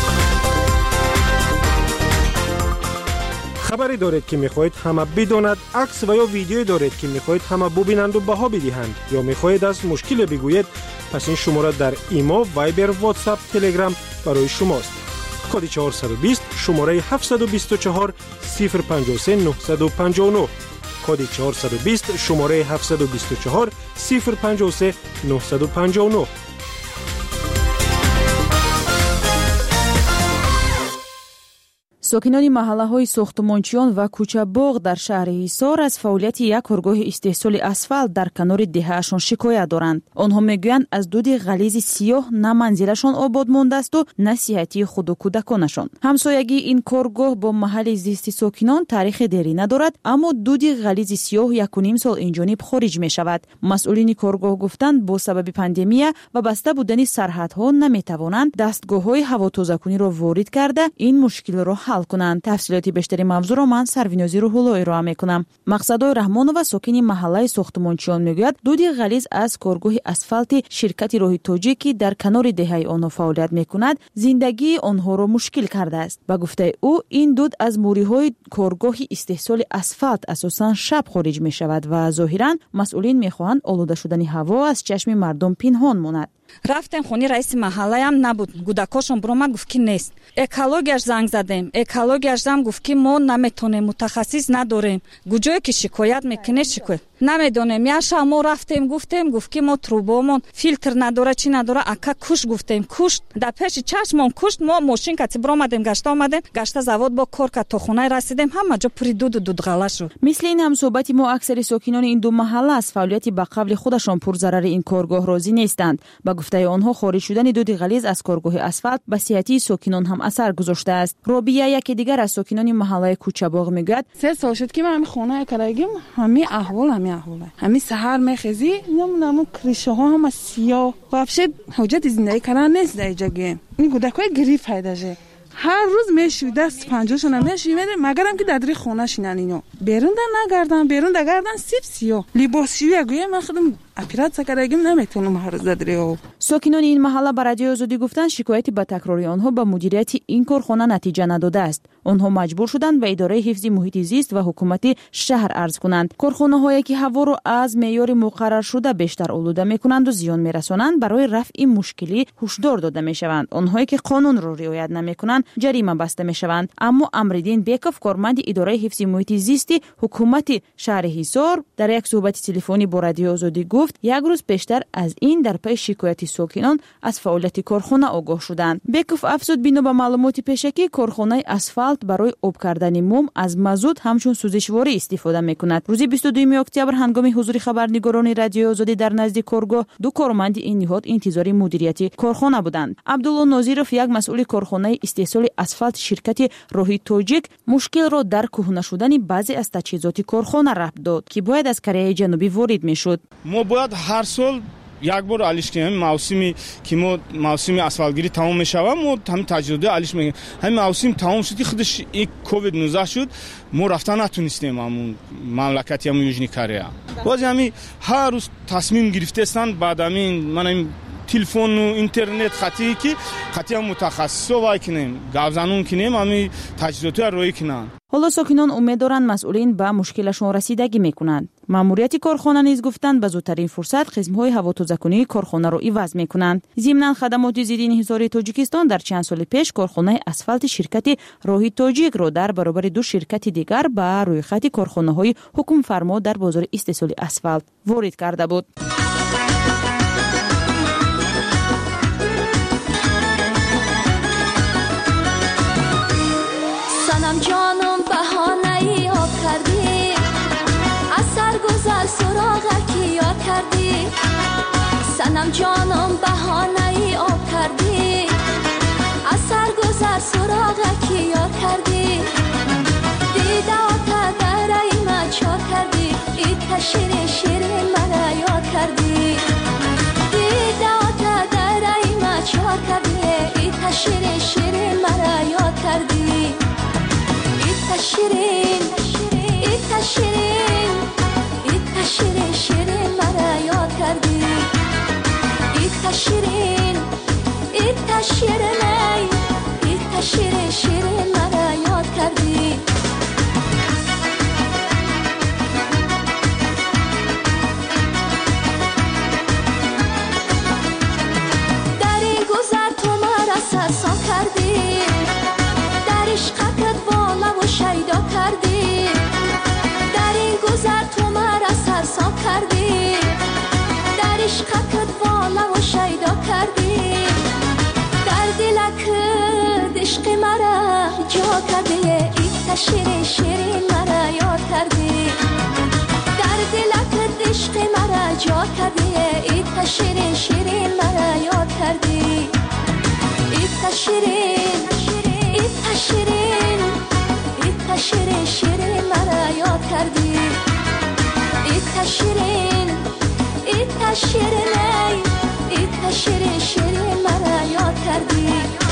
خبری دارید که میخواهید همه بداند، عکس و یا ویدیویی دارید که میخواهید همه ببینند و بها بدهند یا میخواهید از مشکل بگویید، پس این شماره در ایمو، وایبر، واتساپ، تلگرام برای شماست. کد چهارصد و بیست شماره هفتصد و بیست و چهار صفر پنجاه و سه نهصد و پنجاه و نه کد چهارصد و بیست شماره هفتصد و بیست و چهار صفر پنجاه و سه نهصد و پنجاه و نه. ساکنان محله‌های ساختمانچیان و کوچه‌باغ در شهر حصار از فعالیت یک کارگاه استحصال اسفالت در کنار دهه‌شان شکایت دارند. آنها میگویند از دود غلیظ سیاه نه منزلشان آباد مانده است و نه صحتی خود و کودکانشان. همسایگی این کارگاه با محل زیست ساکنان تاریخ دیرینه دارد، اما دود غلیظ سیاه یک و نیم سال اینجانب خارج می شود. مسئولین کارگاه گفتند با سبب پاندمی و بسته بودن سرحدها نمیتوانند دستگاه‌های هواتازه‌کنی را وارد کرده این مشکل را حل کنند. تفصیلات بیشتری موضوع را من سروینازی روح‌الله ارائه میکنم. مقصدای رحمانова ساکنی محله ساختمانچیان میگوید دود غلیظ از کارگاه اسفالت شرکت راهی تاجیکی در کنار دهه آنها فعالیت میکند زندگی آنها را مشکل کرده است. با گفته او این دود از موریهای کارگاه استحصال اسفالت اساساً شب خارج می شود و ظاهراً مسئولین میخواهند آلوده شدن هوا از چشم مردم پنهان ماند. рафтем хони раиси маҳаллаям набуд, гудакошон буромад гуфт ки нест. Экологияш занг задем, экологияш зам гуфт ки мо наметонем, мутахассис надорем. гуҷое ки шикоят мекунед шикоят намедонем. яшав мо рафтем гуфтем гуфт ки мо трубомон филтр надора чи надора, ака кушт гуфтем кушт, дар пеши чашмон кушт. мо мошинкати буромадем, гашта омадем, гашта завод бо кор кард, то хонае расидем, ҳама ҷо пури дуду дудғала шуд. мисли ин ҳамсӯҳбати мо аксари сокинони ин ду маҳалла аз фаъолияти ба қавли худашон пурзарари ин коргоҳ розӣ нестанд. ба гуфтаи онҳо خارج شدن دود غلیظ از کارگاه اسفالت به صحتی ساکنان هم اثر گذاشته است. رابیه یکی دیگر از ساکنان محله کوچه‌باغ میگوید سه سال شد که من همین خانه کرایگیم همین احوال همین احواله. همین سحر میخیزی نمونم کریشه ها هم سیاه و افشد حجت زندگی کردن نیست در جگه. این کودکای گریف پیداشه. هر روز میشوی دست پنجاشون هم میشوی مگرم که در خونه شینن اینو بیرون در نگردن بیرون در گردن سیب سیاه لباسشویی گویا من خودم اپرات کردیم نمیتونم هر روز در. ساکنان این محله به رادیو آزادی گفتند شکایتی به تکراری آنها به مدیریت این کارخانه نتیجه نداده است. آنها مجبور شدند به اداره حفظ محیط زیست و حکومت شهر عرض کنند. کارخانه هایی که هوا را از معیار مقرر شده بیشتر آلوده میکنند و زیان میرسانند برای رفع این مشکلی هشدار داده میشوند. آنهایی که قانون را رعایت نمیکنند جریمه بسته میشوند. اما امردین بیکوف کارمند اداره حفظ محیط زیست حکومت شهر حصار در یک صحبت تلفنی با رادیو آزادی گفت یک روز بیشتر از این در پی شکایت ساکنان از فعالیت کارخانه آگاه شدند. بیکوف افزود بنا به معلومات پیشکی کارخانه اسفالت برای آب کردن موم از مازوت همچون سوزشواری استفاده میکند. روز بیست و دوم اکتبر هنگام حضور خبرنگاران رادیو آزادی در نزد کارگاه دو کارمند این نهاد انتظار مدیریت کارخانه بودند. عبدالله ناظرов یک مسئول کارخانه استحصال اسفالت شرکت راهی تاجیک مشکل را در کهنه شدن بعضی از تجهیزات کارخانه ربط داد که باید از کره جنوبی وارد میشد. ما باید هر سال یک بار علیش کنیم. موسمی که ما موسم اسفالتگیری تمام میشه و ما همین تجهیزات علیش میگیم. همین موسم تمام شدی خودش یک کووید نوزده شد، ما رفتن نتونستیم همون مملکتی همون یوجنی کره. باز همین هر روز تصمیم گرفته استند بعد همین من این تلفن و اینترنت خطی که خطی هم متخصص وای کنیم گاوزانون کنیم همین تجهیزات روی کنن. حالا ساکنان امید دارند مسئولین به مشکلشون رسیدگی میکنند. ماموریت کارخانه نیز گفتند به زودترین فرصت خدمت‌های هواتازه‌کنی کارخانه را عوض میکنند. ضمن خدمات زیدین حصار تاجیکستان در چند سال پیش کارخانه اسفالت شرکت راهی تاجیک را در برابر دو شرکت دیگر به روی خط کارخانه‌های حکم فرما در بازار استحصال اسفالت وارد کرده بود. سنم جانم بهانه‌ای آب کردی از سرگذر سراغکی یاد کردی سنم جانم بهانه‌ای آب کردی از سرگذر سراغکی یاد کردی دیده آتا درای من چاد کردی ایت شیرین شیرین مرا یاد کردی دیده آتا درای من چاد کردی ایت شیرین شیرین مرا یاد کردی شیرین ایت شیرین ایت شیرین شیرین مرا یاد کردی ایت شیرین ایت شیرین ایت شیرین شیرین مرا یاد کردی در این گذر تو مرا سرسام کردی جا کرده این تشیر شیرین مرا یاد کردی در دلت عشق مرا جا کرده این تشیر شیرین مرا یاد کردی این تشیرین این تشیرین این تشیر شیرین مرا یاد کردی این تشیرین این تشیرین این تشیر شیرین مرا یاد کردی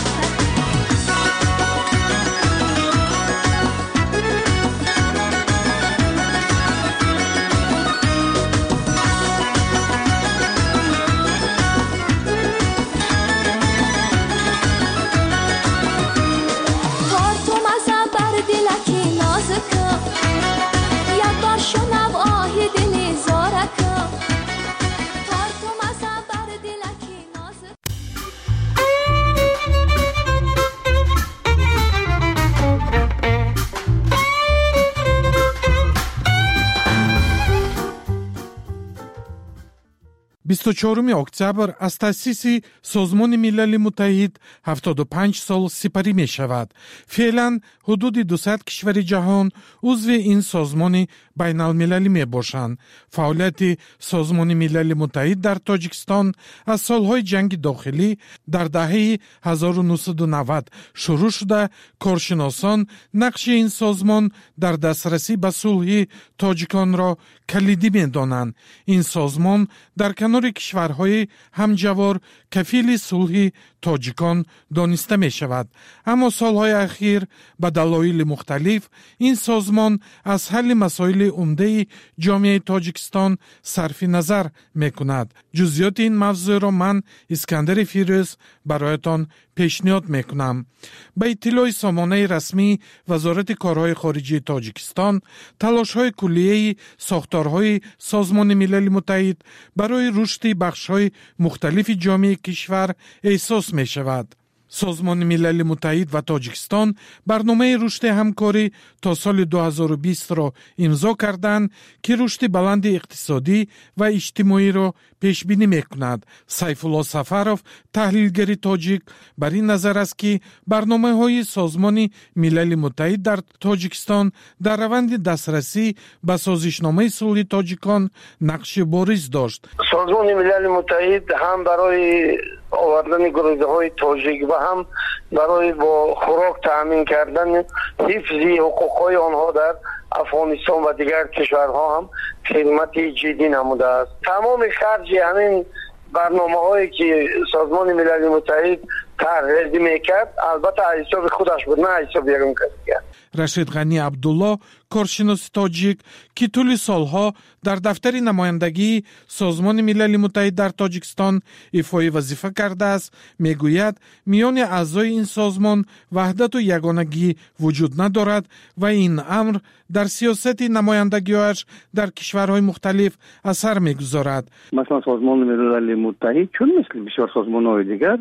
بیست و چهارم اکتبر از تأسیس سازمان ملل متحد هفتاد و پنج سال سپری می شود. فعلا حدود دویست کشور جهان عضو این سازمان بین المللی می باشند. فعالیت سازمان ملل متحد در تاجیکستان از سالهای جنگ داخلی در دهه هزار و نهصد و نود شروع شده. کارشناسان نقش این سازمان در دسترسی به صلح تاجیکان را کلیدی می دانند. این سازمان در کنار کشورهای همجوار کفیل صلح تاجیکان دانسته می شود. اما سالهای اخیر به دلایل مختلف این سازمان از حل مسائل عمده جامعه تاجیکستان صرف نظر می کند. جزئیات این موضوع را من اسکندر فیروز برایتان پیشنهاد می کنم. به اطلاع سامانه رسمی وزارت کارهای خارجی تاجیکستان، تلاش‌های کلیه ساختارهای سازمان ملل متحد برای رشد بخش‌های مختلف جامعه کشور احساس می شود. سازمان ملل متحد و تاجیکستان برنامه رشد همکاری تا سال دو هزار و بیست را امضا کردند که رشد بلند اقتصادی و اجتماعی را پیش بینی می‌کند. سیف الله سفرов تحلیلگر تاجیک بر این نظر است که برنامه‌های سازمان ملل متحد در تاجیکستان در روند دسترسی به سازشنامه صلح تاجیکان نقش بارز داشت. سازمان ملل متحد هم برای آوردن گروه‌های تاجیک و هم برای با خوراک تامین کردن حفظ حقوق‌های آنها در افغانستان و دیگر کشورها هم خدمت جدی نموده است. تمام خرج همین برنامه‌هایی که سازمان ملل متحد طرح می‌کرد البته حساب خودش بود، نه حساب یکم کسی. رشید غنی عبدالله کارشناس تاجیک که طول سالها در دفتر نمایندگی سازمان ملل متحد در تاجیکستان ایفای وظیفه کرده است میگوید میان اعضای این سازمان وحدت و یگانگی وجود ندارد و این امر در سیاست نمایندگی‌اش در کشورهای مختلف اثر میگذارد. مثلا سازمان ملل متحد چون مثل بسیار سازمان‌های دیگر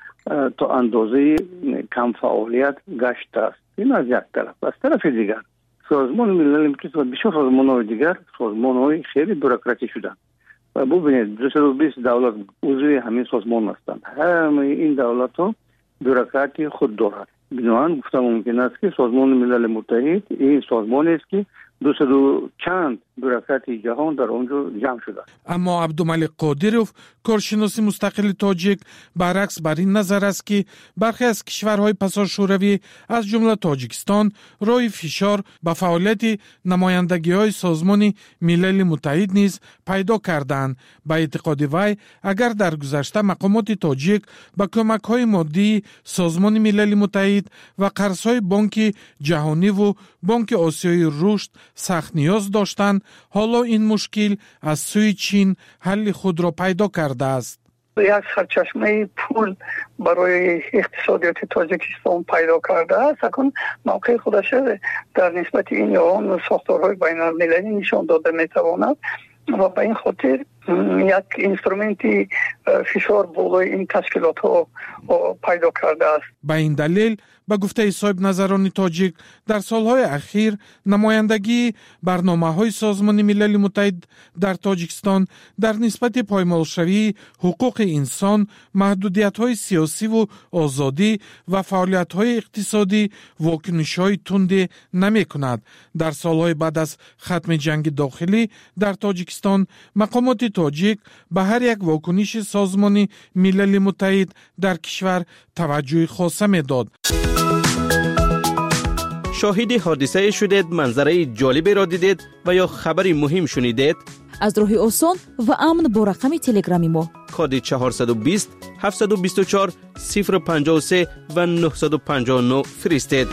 تا اندازه کم فعالیت گشته است. این از یک طرف. از طرف دیگر سازمان ملل متحد و بسیار سازمان‌های دیگر سازمان‌های خیلی بوروکراتی شدند. و ببینید دویست و بیست دولت عضو همین سازمان هستند. همه این دولت‌ها بوروکراتی خود دارند. بنابراین گفتم ممکن است که سازمان ملل متحد این سازمانی است که دویست و چند بوروکرات جهان در آنجا جمع شده. اما عبدالملک قادرов کارشناس مستقل تاجیک برعکس بر این نظر است که برخی از کشورهای پسا شوروی از جمله تاجیکستان راه فشار به فعالیت نمایندگی‌های سازمان ملل متحد نیز پیدا کردند. به اعتقاد وی اگر در گذشته مقامات تاجیک با کمک‌های مادی سازمان ملل متحد و قرض‌های بانک جهانی و بانک آسیای رشد سخت نیاز داشتند، حالا این مشکل از سوی چین حل خود را پیدا کرده است. یک سرچشمه پول برای اقتصادیات تاجیکستان پیدا کرده است. اکنون موقع خودش در نسبت این یا آن ساختارهای بین المللی نشان داده میتواند و به این خاطر یک اینسترومنتی فشار بالای این تشکیلات ها پیدا کرده است. به این دلیل به گفته صاحب نظران تاجیک در سالهای اخیر نمایندگی برنامه‌های سازمان ملل متحد در تاجیکستان در نسبت پایمالشوی حقوق انسان، محدودیت‌های سیاسی و آزادی و فعالیت‌های اقتصادی واکنش‌های تند نمی‌کند. در سالهای بعد از ختم جنگ داخلی در تاجیکستان مقامات تاجیک به هر یک واکنش سازمان ملل متحد در کشور توجه خاصه می‌داد. شاهد حادثه شدید، منظره جالبی را دیدید و یا خبری مهم شنیدید؟ از راه آسان و امن با رقم تلگرامی ما کد چهارصد و بیست هفتصد و بیست و چهار صفر پنجاه و سه و نهصد و پنجاه و نه فرستید.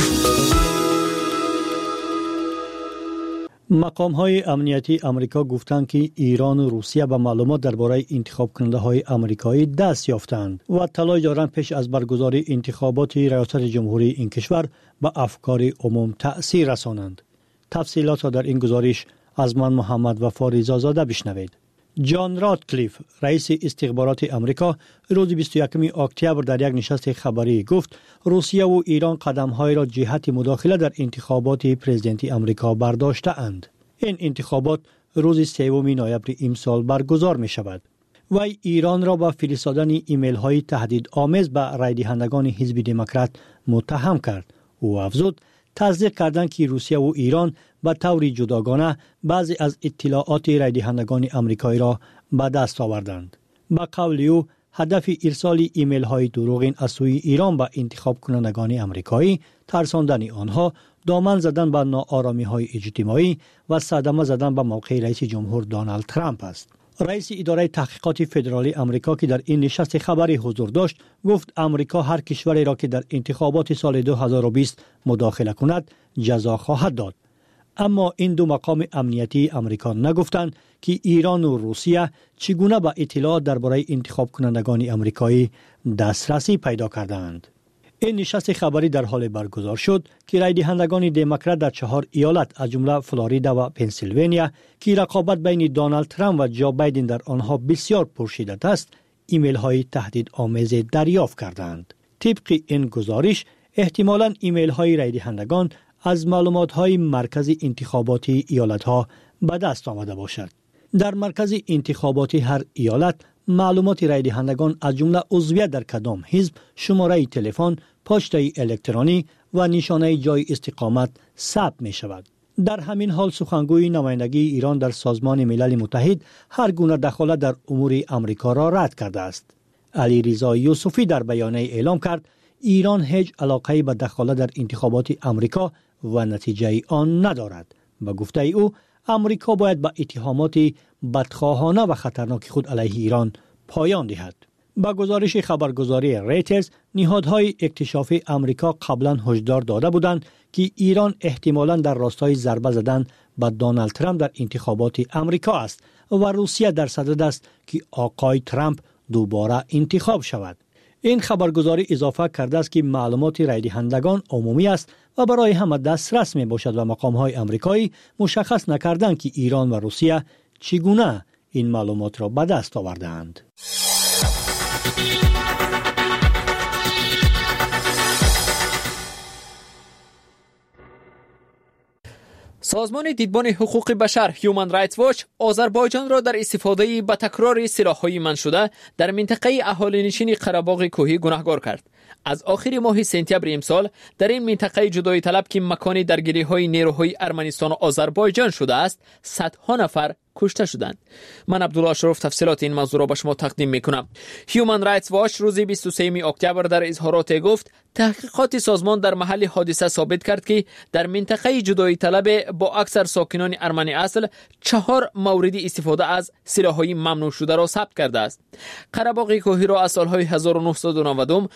مقام‌های امنیتی آمریکا گفتند که ایران و روسیه به معلومات درباره انتخاب کننده‌های آمریکایی دست یافتند و تلاش دارند پیش از برگزاری انتخابات ریاست جمهوری این کشور به افکار عموم تأثیر رسانند. تفصیلات را در این گزارش از من محمد وفا رضازاده بشنوید. جان رادکلیف، رئیس استخبارات آمریکا، روز بیست و یکم اکتبر در یک نشست خبری گفت روسیه و ایران قدم‌های را جهت مداخله در انتخابات پرزیدنتی آمریکا برداشته اند. این انتخابات روز سوم نوامبر امسال برگزار می شود. وی ایران را با فرستادن ایمیل های تهدید آمیز به رای دهندگان حزب دموکرات متهم کرد. او افزود تصدیق کردند که روسیه و ایران به طور جداگانه بعضی از اطلاعات رای دهندگان آمریکایی را به دست آوردند. با قول او هدف ارسال ایمیل های دروغین از سوی ایران به انتخاب کنندگان آمریکایی ترساندن آنها، دامن زدن به ناآرامی های اجتماعی و صدمه زدن به موقع رئیس جمهور دونالد ترامپ است. رئیس اداره تحقیقات فدرالی آمریکا که در این نشست خبری حضور داشت گفت آمریکا هر کشوری را که در انتخابات سال دو هزار و بیست مداخله کند جزا خواهد داد. اما این دو مقام امنیتی آمریکا نگفتند که ایران و روسیه چگونه به اطلاعات درباره انتخاب کنندگان آمریکایی دسترسی پیدا کردند. این نشست خبری در حال برگزار شد که رای دهندگان دموکرات در چهار ایالت از جمله فلوریدا و پنسیلوانیا که رقابت بین دونالد ترامپ و جو بایدن در آنها بسیار پرشدت است، ایمیل های تهدید آمیز دریافت کردند. طبق این گزارش احتمالاً ایمیل های رای دهندگان از معلومات های مرکز انتخاباتی ایالت ها به دست آمده باشد. در مرکز انتخاباتی هر ایالت معلومات رای دهندگان از جمله عضویت در کدام حزب، شماره تلفن، پشته الکترونی و نشانه جای استقامت ثبت می شود. در همین حال سخنگوی نمایندگی ایران در سازمان ملل متحد هر گونه دخالت در امور آمریکا را رد کرده است. علی رضا یوسفی در بیانیه اعلام کرد ایران هیچ علاقه‌ای به دخالت در انتخابات آمریکا و نتیجه آن ندارد. به گفته او آمریکا باید با اتهامات بدخواهانه و خطرناک خود علیه ایران پایان دهد. با گزارش خبرگزاری ریترز، نهادهای اکتشافی آمریکا قبلا هشدار داده بودند که ایران احتمالاً در راستای ضربه زدن به دونالد ترامپ در انتخابات آمریکا است و روسیه در صدد است که آقای ترامپ دوباره انتخاب شود. این خبرگزاری اضافه کرده است که معلومات رای دهندگان عمومی است و برای همه دسترس می باشد و مقام‌های آمریکایی مشخص نکردند که ایران و روسیه چگونه این معلومات را به دست آوردند. سازمان دیدبان حقوق بشر هیومن رایتس واچ آذربایجان را در استفاده به تکرار سلاح‌های منع شده در منطقه اهالینشین قره‌باغ کوهی گناهکار کرد. از آخر ماه سپتامبر امسال در این منطقه جدایی طلب که مکان درگیری‌های نیروهای ارمنستان و آذربایجان شده است، صدها نفر کشته شدند. من عبدالله اشرف تفصیلات این موضوع را به شما تقدیم میکنم. هیومن رایتس واچ روز بیست و سوم اکتبر در اظهارات گفت تحقیقات سازمان در محل حادثه ثابت کرد که در منطقه جدایی طلب با اکثر ساکنان ارمنی اصل چهار مورد استفاده از سلاح‌های ممنوع شده را ثبت کرده است. قره‌باغ کوهی را از سالهای هزار و نهصد و نود بعد از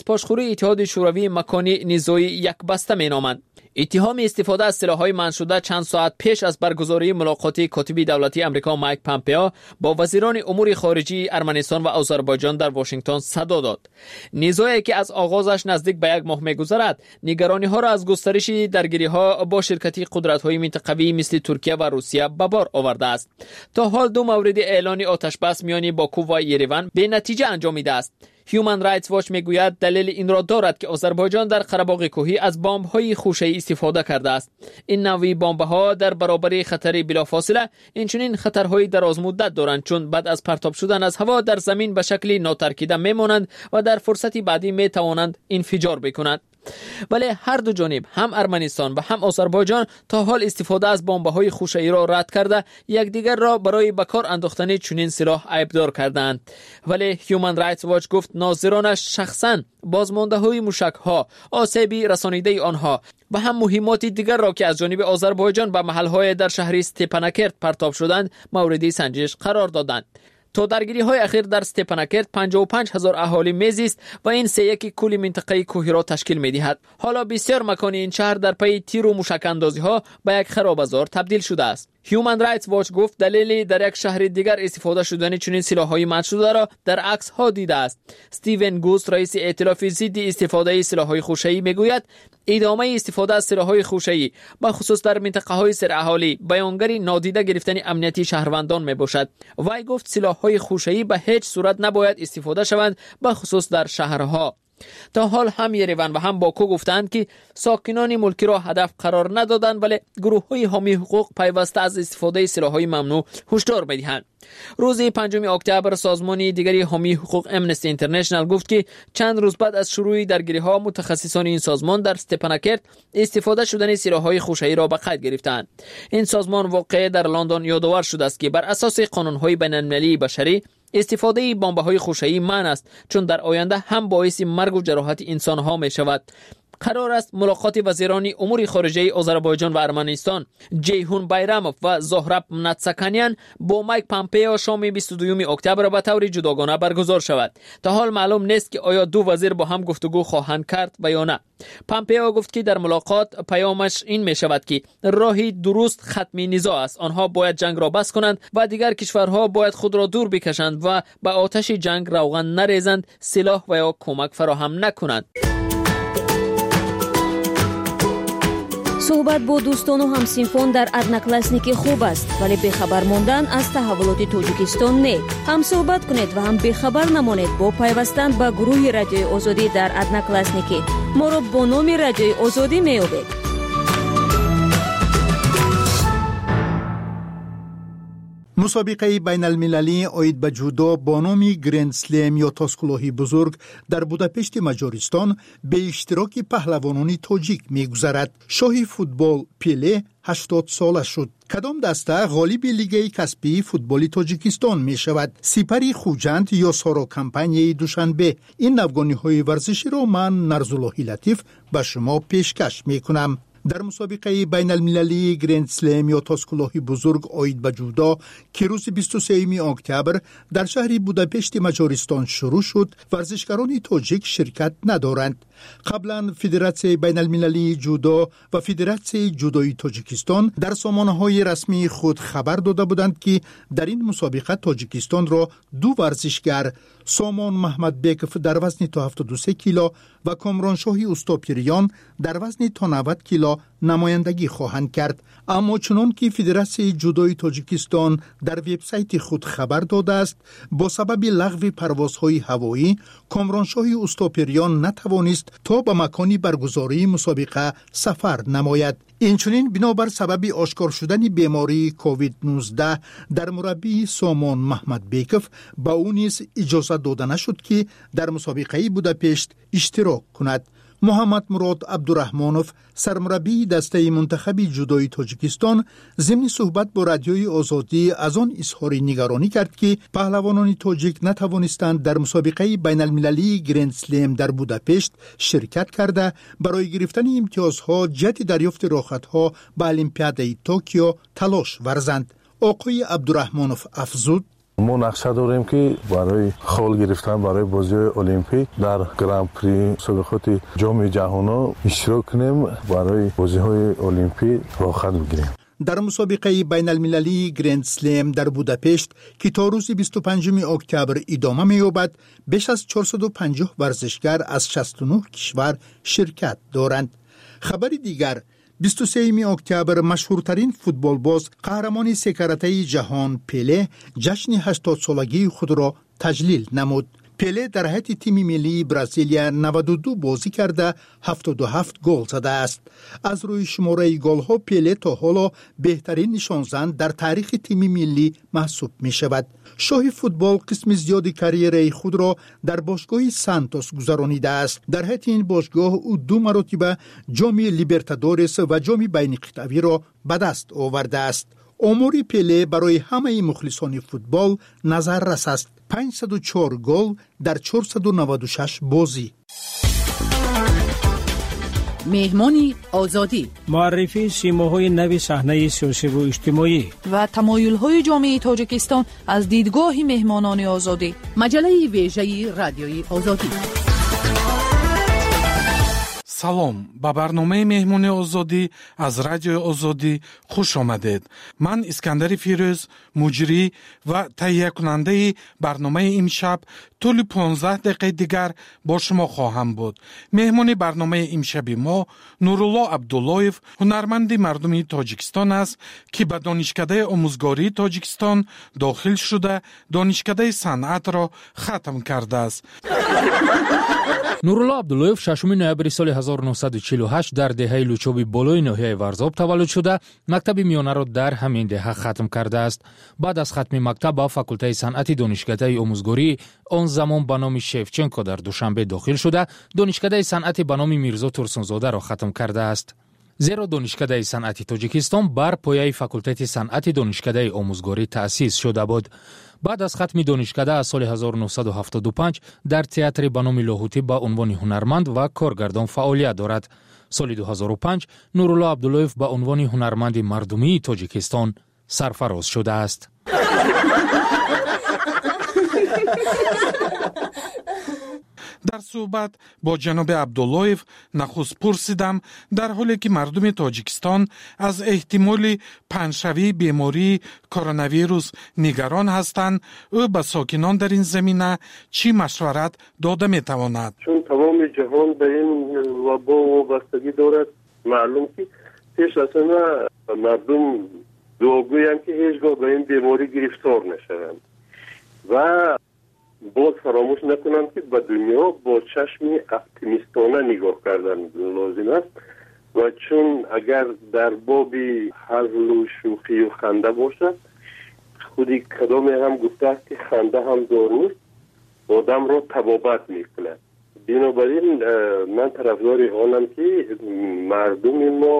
از پاشخوری اتحاد شوروی مکانی نیزویی یک بسته مینامند. اتهام استفاده از سلاح‌های منع شده چند ساعت پیش از برگزاری ملاقات کاتب دولتی آمریکا مایک پامپئو با وزیران امور خارجه ارمنستان و آذربایجان در واشنگتن صدا داد. نیزویی که از آغازش نزدیک به یک ماه می‌گذرد، نگرانی‌ها را از گسترش درگیری‌ها با شرکتی قدرت‌های منطقوی مثل ترکیه و روسیه به بار آورده است. تا حال دو مورد اعلان آتش بس میان باکو و یریون به نتیجه انجامیده است. هیومن رایتس واچ میگوید دلیل این را دارد که آذربایجان در قره‌باغ کوهی از بمب‌های خوشه‌ای استفاده کرده است. این نوع بمب‌ها در برابر خطر بلافاصله اینچنین خطرهای درازمدت دارند، چون بعد از پرتاب شدن از هوا در زمین به شکلی ناترکیده میمانند و در فرصتی بعدی میتوانند انفجار بکنند. ولی هر دو جانب، هم ارمنستان و هم آذربایجان، تا حال استفاده از بمب‌های خوشه‌ای را رد کرده یکدیگر را برای به کار انداختن چنین سلاح عیبدار کردند. ولی هیومن رایتس واچ گفت ناظرانش شخصاً بازمانده‌های موشک‌ها، آسیبی رسانیده آنها و هم مهمات دیگر را که از جانب آذربایجان به محل‌های در شهر استپاناکرت پرتاب شدند مورد سنجش قرار دادند. تا درگیری های اخیر در استپاناکرت پنجاه و پنج هزار اهالی میزیست و این سه یک کل منطقه کوهی را تشکیل می دهد. حالا بسیار مکان این شهر در پی تیر و موشک اندازی ها به یک خرابه‌زار تبدیل شده است. هیومن رایتس واچ گفت دلیلی در یک شهر دیگر استفاده شدن چنین سلاح‌های منع شده را در عکس ها دیده است. استیون گوست رئیس ائتلاف ضد استفاده سلاح‌های خوشه‌ای میگوید ادامه استفاده از سلاح‌های خوشه‌ای به خصوص در منطقه‌های سراحالی بیانگر نادیده گرفتن امنیتی شهروندان میباشد. وی گفت سلاح‌های خوشه‌ای به هیچ صورت نباید استفاده شوند، به خصوص در شهرها. تا حال هم یریون و هم باکو گفتند که ساکنان ملکی را هدف قرار ندادند، ولی گروه‌های حامی حقوق پیوسته از استفاده سلاح‌های ممنوع هشدار می‌دهند. روز پنجم اکتبر سازمان دیگری حامی حقوق امنستی اینترنشنال گفت که چند روز بعد از شروع درگیری‌ها متخصصان این سازمان در استپاناکرت استفاده شدن سلاح‌های خوشه‌ای را به قید گرفتند. این سازمان واقع در لندن یادآور شده است که بر اساس قانون‌های بین‌المللی بشری استفاده بمب‌های خوشه‌ای منع است، چون در آینده هم باعث مرگ و جراحت انسان‌ها می‌شود. قرار است ملاقات وزیران امور خارجه آذربایجان و ارمنستان جیهون بایراموف و زهراب ناتساکانیان با مایک پامپئو شام بیست و دوم اکتبر به طور جداگانه برگزار شود. تا حال معلوم نیست که آیا دو وزیر با هم گفتگو خواهند کرد و یا نه. پامپئو گفت که در ملاقات پیامش این می شود که راهی درست ختم نزاع است. آنها باید جنگ را بس کنند و دیگر کشورها باید خود را دور بکشند و به آتش جنگ روغن نریزند، سلاح و یا کمک فراهم نکنند. صحبت با دوستان و همسینفون در ادناکلاسنیکی خوب است، ولی بخبر ماندن از تحولات تاجیکستان نه. هم صحبت کنید و هم بخبر نمانید با پیوستن به گروه رادیوی آزادی در ادناکلاسنیکی. ما را با نام رادیوی آزادی میابید. مسابقه بین المللی آید به جودو با نام گرند سلم یا تاسکلاهی بزرگ در بوداپشت مجارستان به اشتراک پهلوانان تاجیک می‌گذرد. شاه فوتبال پیله هشتاد ساله شد. کدام دسته غالب لیگ کسبی فوتبال تاجیکستان می شود؟ سپری خوجند یا سارا کمپانی دوشنبه؟ این نوگانی‌های ورزشی را من نرزاللهی لطیف به شما پیشکش می کنم. در مسابقه بین المللی گرند سلم یا تاسکلاهی بزرگ آید به جودو که روز بیست و سوم اکتبر در شهر بوداپشت مجارستان شروع شد، ورزشکاران تاجیک شرکت ندارند. قبلا فدراسیون بین المللی جودو و فدراسیون جودوی تاجیکستان در سامانه‌های رسمی خود خبر داده بودند که در این مسابقه تاجیکستان را دو ورزشگر، سامان محمد بیکف در وزن تا هفتاد و سه کیلو و کامرانشاهی اوستاپیریان در وزن تا نود کیلو نمایندگی خواهند کرد. اما چنان که فدراسیون جودوی تاجیکستان در وبسایت خود خبر داده است، با سبب لغو پروازهای هوایی کامرانشاهی اوستاپیریان نتوانست تا به مکانی برگزاری مسابقه سفر نماید. اینچنین بنابر سبب آشکار شدن بیماری کووید نوزده در مربی سامان محمد بیکف با او نیز اجازه داده نشد که در مسابقه بوداپشت اشتراک کند. محمد مراد عبدالرحمانوف سرمربی دسته منتخب جودوی تاجیکستان ضمن صحبت با رادیوی آزادی از آن اظهار نگرانی کرد که پهلوانان تاجیک نتوانستند در مسابقه بین المللی گرند سلم در بوداپشت شرکت کرده برای گرفتن امتیازها جهت دریافت راحتها به المپیاد توکیو تلاش ورزند. آقای عبدالرحمانوف افزود: ما نقشه داریم که برای خال گرفتن برای بازی المپیک در گرند پری مسابقات جام جهانی اشتراک کنیم، برای بازی های المپیک راحت بگیریم. در مسابقه بین المللی گرند سلم در بوداپشت که تا روز بیست و پنجم اکتبر ادامه می‌یابد، بیش از چهارصد و پنجاه ورزشگر از شصت و نه کشور شرکت دارند. خبری دیگر، بیست و سوم اکتبر مشهورترین فوتبال باز قهرمان سه کرته جهان پله جشن هشتاد سالگی خود را تجلیل نمود. پله در هیئت تیم ملی برزیلیا نود و دو بازی کرده هفتاد و هفت گل زده است. از روی شماره گل‌ها پله تا حالا بهترین نشانزن در تاریخ تیم ملی محسوب می شود. شاه فوتبال قسم زیادی کریر خود را در باشگاه سانتوس گذرانیده است. در هیئت این باشگاه او دو مرتبه جام لیبرتادورس و جام بین قطبی را به دست آورده است. آمار پله برای همه مخلصان فوتبال نظر رس است. پانصد و چهار گل در چهارصد و نود و شش بازی. مهمانی آزادی، معرفی سیماهای نوی صحنه سیاسی و اجتماعی و تمایل‌های جامعه تاجیکستان از دیدگاه مهمانان آزادی. مجله ویژه رادیوی آزادی. салом ба барномаи меҳмони озодӣ аз радиои озодӣ хуш омадед. ман искандари фирӯз, муҷрӣ ва таҳиякунандаи барномаи имшаб тӯли понздаҳ дақиқаи дигар бо шумо хоҳам буд. меҳмони барномаи имшаби мо Нурулло Абдуллоев, ҳунарманди мардуми Тоҷикистон аст, ки ба донишкадаи омӯзгории Тоҷикистон дохил шуда, донишкадаи санъатро хатм кардааст. Нурулло Абдуллоев шашуми ноябри соли ҳазору нуҳсаду чилу ҳашт дар деҳаи Лучоби болои ноҳияи Варзоб таваллуд шуда, мактаби миёнаро дар ҳамин деҳа хатм кардааст. баъд аз хатми мактаб ба факултаи санъати донишкадаи омӯзгории он замон ба номи Шевченко дар Душанбе дохил шуда, донишкадаи санъати ба номи Мирзо Турсунзодаро хатм кардааст. зеро донишкадаи санъати Тоҷикистон бар пояи факултати санъати донишкадаи омӯзгорӣ таъсис шуда буд. баъд аз хатми донишкада аз соли ҳазору нуҳсаду ҳафтоду панҷ дар театри ба номи Лоҳутӣ ба унвони ҳунарманд ва коргардон фаъолият дорад. соли ду ҳазору панҷ Нурулло Абдуллоев ба унвони ҳунарманди мардумии Тоҷикистон сарфароз шудааст. дар суҳбат бо ҷаноби Абдуллоев нахуст пурсидам, дар ҳоле ки мардуми Тоҷикистон аз эҳтимоли паҳншавии бемории коронавирус нигарон ҳастанд, ӯ ба сокинон дар ин замина чӣ машварат дода метавонад? чун тамоми ҷаҳон ба ин вабо вобастагӣ дорад, маълум ки пеш аз ҳама мардум дуогӯянд ки ҳеҷ гоҳ ба ин беморӣ гирифтор нашаванд ва боз фаромӯш накунам ки ба дунё бо чашми оптимистона нигоҳ кардан лозим аст ва чун агар дар боби ҳазлу шӯхию ханда бошад, худи кадоме ҳам гуфтааст ки ханда ҳам дорӯст, одамро табобат мекунад. бинобар ин ман тарафдори онам ки мардуми мо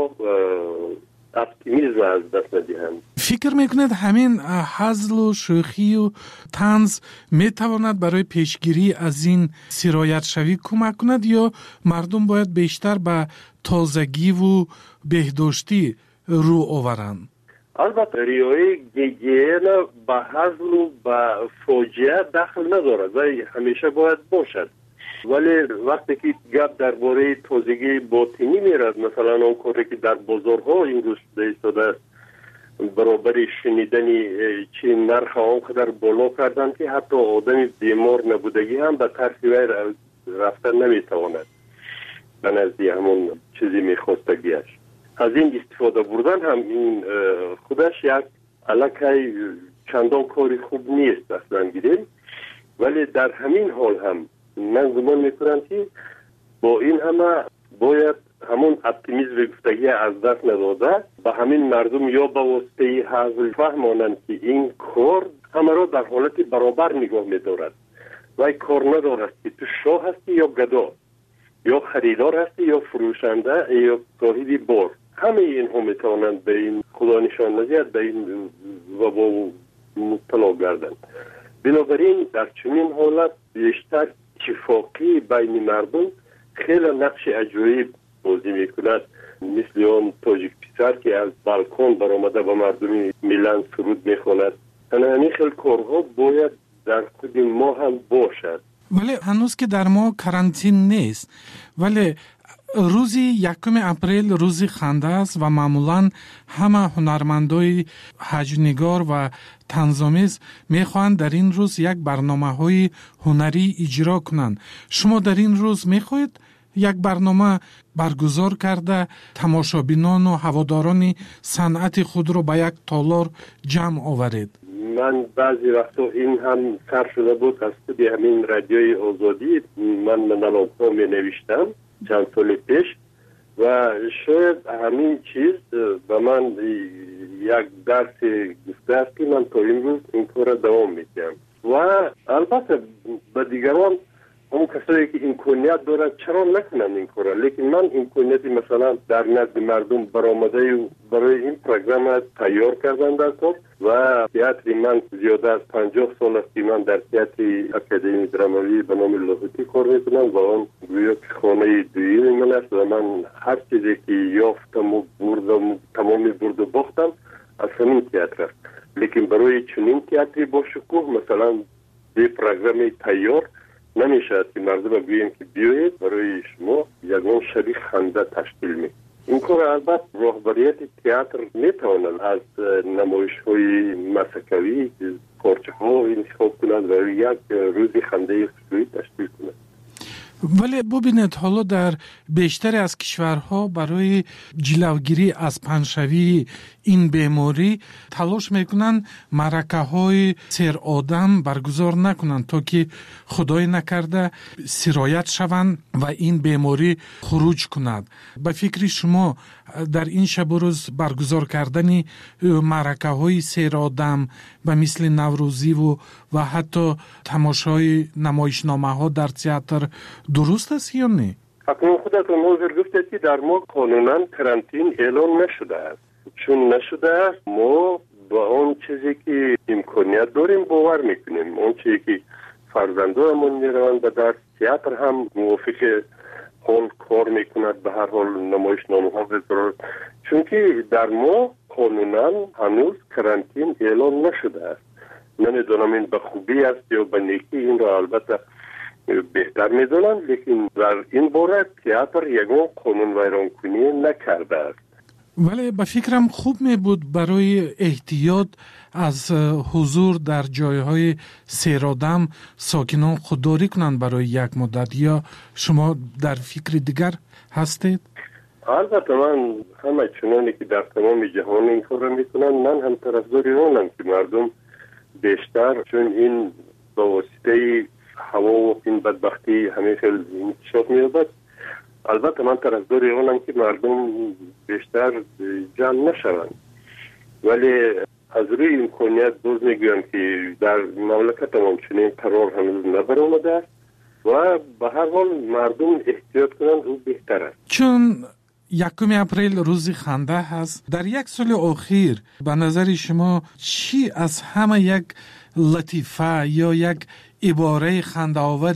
оптимизм аз даст надиҳанд. фикр мекунед ҳамин ҳазлу шӯхию танз метавонад барои пешгирӣ аз ин сироятшавӣ кӯмак кунад ё мардум бояд бештар ба тозагиву беҳдоштӣ рӯ оваранд? албатта риояи гигиена ба ҳазлу ба фоҷиа дахл надорад ва ҳамеша бояд бошад. вале вақте ки гап дар бораи тозагии ботинӣ мерад, масалан он коре ки дар бозорҳо имрӯз шуда истодааст, баробари шунидани чи нарха он қадар боло карданд ки ҳатто одами бемор набудагӣ ҳам ба тарфи вай рафтан наметавонад ба назди ҳамон чизи мехостагиаш. аз ин истифода бурдан ҳам ин худаш як аллакай чандон кори хуб нест аслан гирем, вале дар ҳамин ҳол ҳам ман гумон мекунам ки бо ин ҳама бояд ҳамон оптимизми гуфтагия аз даст надода ба ҳамин мардум ё ба воситаи ҳазл фаҳмонанд ки ин кор ҳамаро дар ҳолати баробар нигоҳ медорад. вай кор надорад ки ту шоҳ ҳастӣ ё гадо, ё харидор ҳастӣ ё фурӯшанда ё соҳиби бор. ҳамаи инҳо метавонанд ба ин худо нишон надиҳад ба ин вабо мубтало гарданд. бинобар ин дар чунин ҳолат бештар итtifоқии байни мардум хеле нақши аҷоиб бозӣ мекунад, мисли он тоҷик писар ки аз балкон баромада ба мардуми миллан суруд мехонад همین خیلی کارها باید در خود ما هم باشد. ولی هنوز که در ما کرانتین نیست، ولی روزی یکم اپریل روزی خنده است و معمولا همه هنرمندای حجنگار و طنزآمیز میخوان در این روز یک برنامه های هنری اجرا کنند. شما در این روز میخواید یک برنامه برگزار کرده تماشابینان و هواداران صنعت خود رو به یک تالار جمع آورید؟ من بعضی وقتا این هم سر شده بود از خود همین رادیوی آزادی. من منالانها می نوشتم چند سال پیش و شاید همین چیز به من یک درس گفته است که من تا این روز این کار را دوام میکنم و البته به دیگران اون کسایی که امکانیت دارد چرا نکنن این کار را، لیکن من امکانیتی مثلا در نزد مردم برآمده و برای این پروگرام تیار کردن در کار و تئاتر من زیاده از پنجاه سال است که من در تئاتر اکادمی درامایی به نام لاهوتی کار میکنم و آن گویا که خانه دویی من است و من هر چیزی که یافتم و بردم تمامی برد و باختم از همین تئاتر است. لیکن برای چنین تئاتری با شکوه مثلا به پروگرام تیار نمیشه که مردم بگوییم که بیایید برای شما یگان شبیه خنده تشکیل می. این کار البته رهبریت تئاتر میتواند از نمایش های مسکوی پارچه ها انتخاب کند و یک روزی خنده خصوصی تشکیل کند. ولی ببینید حالا در بیشتر از کشورها برای جلوگیری از پنشوی این بیماری تلاش میکنن معرکه های سیر آدم برگزار نکنن تا که خدای نکرده سرایت شوند و این بیماری خروج کند. به فکر شما در این شب و روز برگزار کردن معرکه های سیر آدم و مثل نوروزی و و حتی تماشای نمایشنامه ها در تئاتر درست است یا نه؟ اکنون خودتون حاضر گفتید که در ما قانونا کرانتین اعلان نشده است. چون نشده است ما با اون چیزی که امکانیت داریم باور میکنیم. اون چیزی که فرزندانمون میروند به در تئاتر هم موافق حال کار میکند، به هر حال نمایشنامه ها بذارد. چون که در ما قانونا هنوز کرانتین اعلان نشده است. نمیدونم این به خوبی است یا به نیکی، این را البته بهتر میدونم، لیکن در این باره تئاتر یگان قانون ویران کنی نکرده است. ولی به فکرم خوب می بود برای احتیاط از حضور در جایهای سیرآدم ساکنان خودداری کنند برای یک مدت، یا شما در فکر دیگر هستید؟ البته من همه چنانی که در تمام جهان این کار را میکنن، من هم طرفدار آنم که مردم بیشتر، چون این با واسطه هوا و این بدبختی همه خیلی انتشار می‌یابد، البته من طرفدار آنم که مردم بیشتر جمع نشوند. ولی از روی امکانیت دوز میگویم که در مملکت ما چنین قرار هنوز نبرآمده است و به هر حال مردم احتیاط کنند او بهتر است. چون یکم اپریل روز خنده هست، در یک سال اخیر به نظر شما چی از همه یک لطیفه یا یک عباره خنده آور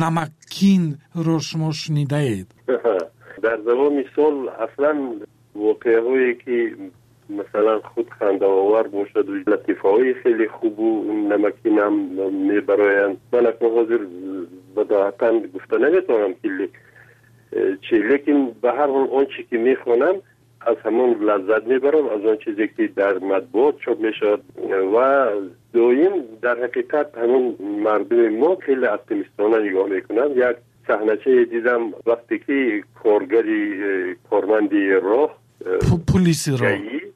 نمکین رو شما شنیده اید؟ در زمان سال اصلا واقعه هایی که مثلا خود خنده آور باشد و لطیفه های خیلی خوب و نمکین هم می برایند. من اکنون حاضر بداهتاً گفته نمیتونم که چی، لیکن به هر حال اون چی که میخوانم از همون لذت میبرم، از اون چیزی که در مطبوعات چاپ میشد و دویم در حقیقت همون مردم ما خیلی اپتیمیستانه نگاه میکنن. یک صحنه دیدم وقتی که کارگری کارمندی راه پلیس راه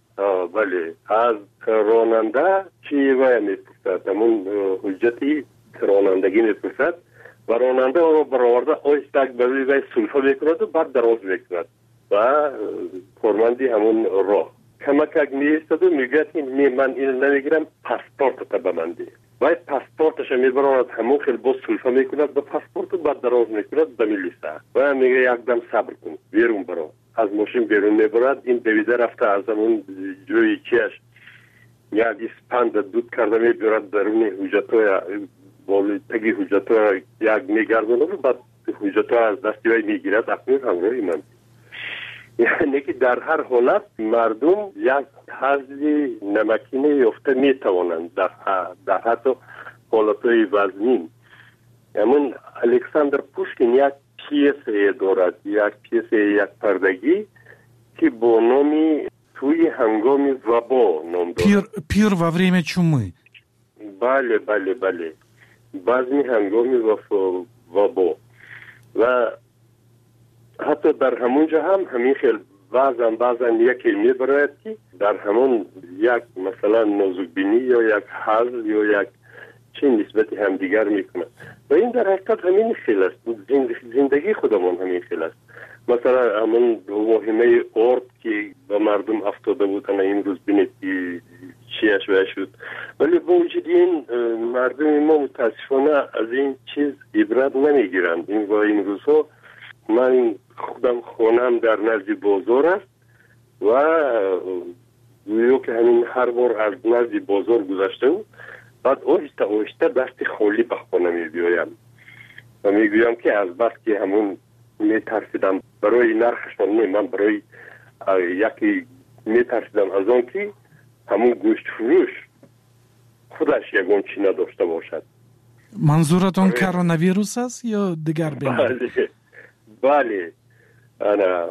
بله از راننده چی وای میپرسد، همون حجتی رانندگی میپرسد و راننده رو برآورده آیستک بروی وی سلفه میکند و بعد دراز میکند و کارمندی همون راه کمک میایستد و میگه که من این نمیگیرم، پاسپورت تا به من ده. و پاسپورتش میبراند همون خیلی باز سلفه میکند به پاسپورت و بعد دراز میکند به میلیسه و میگه یکدم صبر کن بیرون برو. از ماشین بیرون میبرد، این دویده رفته از همون جوی چیش یک اسپند دود کرده میبرد درون حجتای بالی تگی حجتای یک میگردونه و بعد حجتای از دستی وی میگیرد. اکنون همراهی من یعنی که در هر حالت مردم یک حزب نمکینه یافته می توانند در در حتی حالتهای وزنی. همون الکساندر پوشکین یک پیسه دارد، یک پیسه یک پردگی که با نامی توی هنگام وبا نام دارد. پیر پیر و وریم چومی. بله بله بله. بعضی هنگام وبا و حتی در همونجا هم همین خیلی بعضا بعضا یکی میبراید که در همون یک مثلا نازکبینی یا یک حل یا یک چه نسبت هم دیگر میکنه و این در حقیقت همین خیلی است. زندگی خودمون همین خیلی است. مثلا همون واهمه ارد که به مردم افتاده بودن این روز بینید که چیش و شد، ولی با وجود این مردم ما متاسفانه از این چیز عبرت نمیگیرند. این و این روزها من خودم خونم در نزد بازار است و گویا که همین هر بار از نزد بازار گذشتم بعد آهسته آهسته دست خالی به خانه می بیایم و می گویم که از بس که همون می ترسیدم برای نرخشان نه، من برای یکی می ترسیدم از آن که همون گوشت فروش خودش یکون چی نداشته باشد. منظورتون کرونا ویروس است یا دیگر بیماری؟ بله بله. انا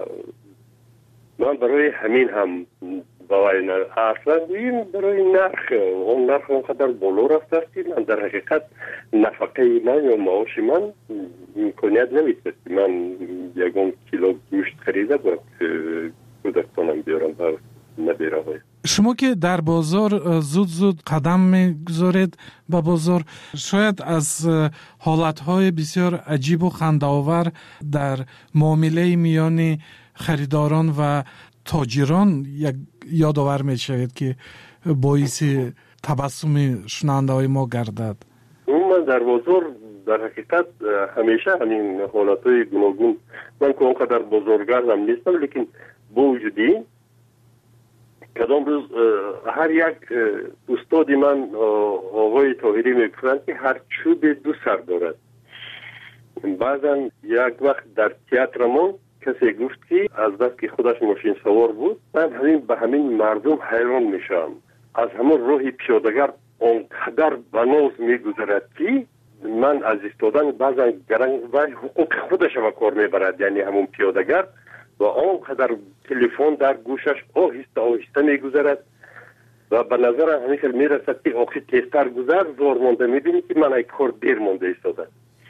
من برای همین هم باید اصلا این برای نرخ اون نرخ اونقدر بالا رفته است که من در حقیقت نفقه من یا معاش من امکانیت نمیتونست من یکون کیلو گوشت خریده باید کودکانم بیارم و نبیره های. شما که در بازار زود زود قدم میگذارید با بازار، شاید از حالتهای بسیار عجیب و خنده‌آور در معامله میان خریداران و تاجران یک یادآور میشود که باعث تبسم شنونده های ما گردد. من در بازار در حقیقت همیشه همین حالتهای گوناگون، من که اونقدر بازارگردم نیستم، لیکن با وجود این کدام روز هر یک استادی من آقای طاهری میگفتند که هر چوب دو سر دارد. بعضا یک وقت در تئاترمون کسی گفت که از بس که خودش ماشین سوار بود، من همین به همین مردم حیران میشم. از همون راه پیاده‌گر اونقدر بناز میگذرد که من از ایستادن بعضا گرنگ و حقوق خودش به کار میبرد، یعنی همون پیاده‌گر و آنقدر تلفن در گوشش آهسته آهسته میگذرد و به نظر همیشه میرسد که آخی تیزتر گذر زور مونده، میبینی که من ای کار دیر مونده ایستاده.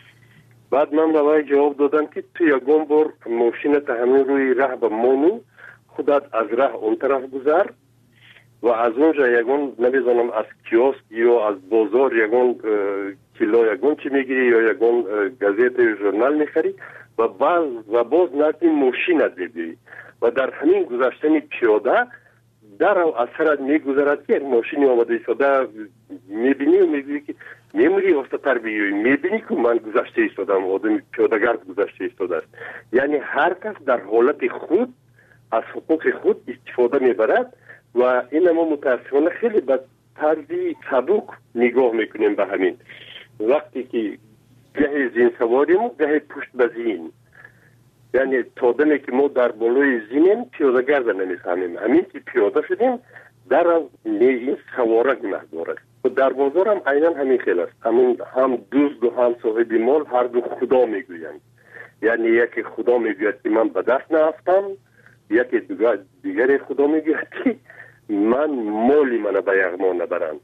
بعد من به وی جواب دادم که تو یکم بار ماشینت همین روی راه به مانو خودت از راه اون طرف گذر و از اونجا یکم نمیزنم از کیاسک یا از بازار یکم کیلو یکم چی میگیری یا یکم گازیت یا ژورنال میخری و باز و باز نزد ماشینت ببینی و در همین گذشتن پیاده در او اثرت میگذرد که ماشینی آمده ایستاده میبینی و میبینی که میموری وسط‌تر بیایی، میبینی که من گذشته ایستادم، آدم پیاده‌گرد گذشته ایستاده است. یعنی هر کس در حالت خود از حقوق خود استفاده میبرد و این ما متاسفانه خیلی به طرزی سبک نگاه میکنیم به همین. وقتی که گهی زین سواریم و گهی پشت به زین، یعنی تا دمی که ما در بالای زینیم پیاده‌گرد نمی‌فهمیم، همین که پیاده شدیم در این سواره گناه دارد. و در بازار هم عیناً همین خیلی است. همین هم دوست و هم صاحب مال هر دو خدا میگویند. یعنی یکی خدا میگوید که من به دست نرفتم، یکی دیگر خدا میگوید که من مالی من به یغما نبرند.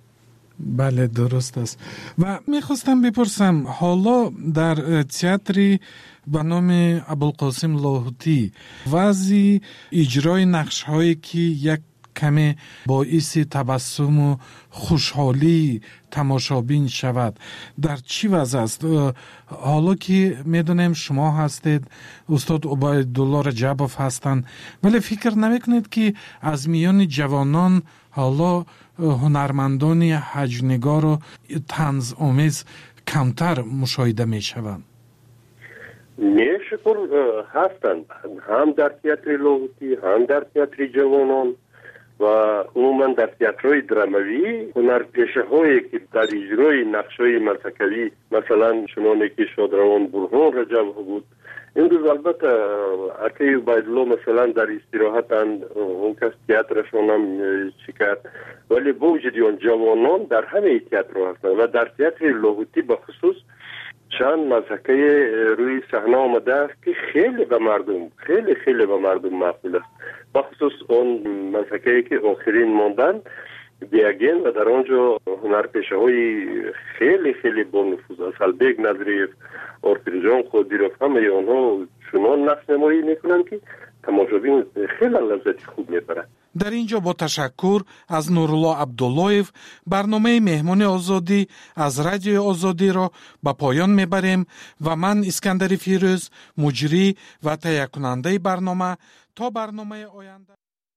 بله درست است. و میخواستم بپرسم حالا در تئاتری به نام ابوالقاسم لاهوتی وضع اجرای نقش هایی که یک کمی باعث تبسم و خوشحالی تماشابین شود در چی وضع است؟ حالا که میدونیم شما هستید، استاد عبیدالله رجبوف هستند، ولی فکر نمیکنید که از میان جوانان حالا هنرمندان هجنگار و طنز آمیز کمتر مشاهده می شوند؟ نه شکر هستند، هم در تئاتر لاهوتی هم در تئاتر جوانان و عموما در تئاترهای دراموی هنرپیشه هایی که در اجرای نقش های مسکوی مثلا چنانه که شادروان برهان رجب بود، امروز البته اکی بایدلو مثلا در استراحتند اون کس تئاترشون هم شکست، ولی با وجود اون جوانان در همه تئاتر هستند و در تئاتر لاهوتی به خصوص چند مزحکه روی صحنه آمده است که خیلی به مردم خیلی خیلی به مردم مقبول است، به خصوص اون مزحکه که آخرین ماندن دیاگین و در آنجا هنرپیشه های خیلی خیلی با نفوذ است. البیگ نظریف، آرپیرجان خودیروف، همه آنها چنان نقش نمایی میکنند که تماشابین خیلی لذت خوب میبرند. در اینجا با تشکر از نورالله عبداللهیف برنامه مهمان آزادی از رادیو آزادی را به پایان میبریم و من اسکندر فیروز مجری و تهیه کننده برنامه تا برنامه آینده.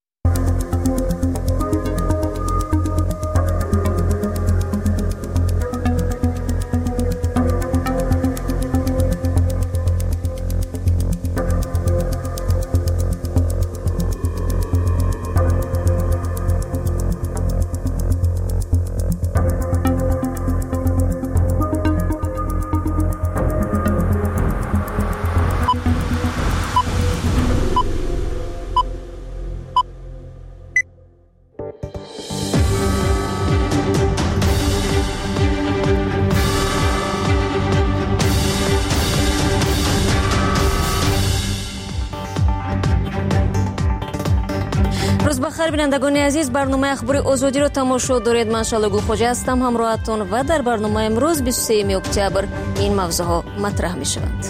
بخیر بینندگان عزیز، برنامه اخبار آزادی را تماشا دارید. من شالگل خوجا هستم همراهتون و در برنامه امروز بیست و سوم اکتبر این موضوع ها مطرح می شوند.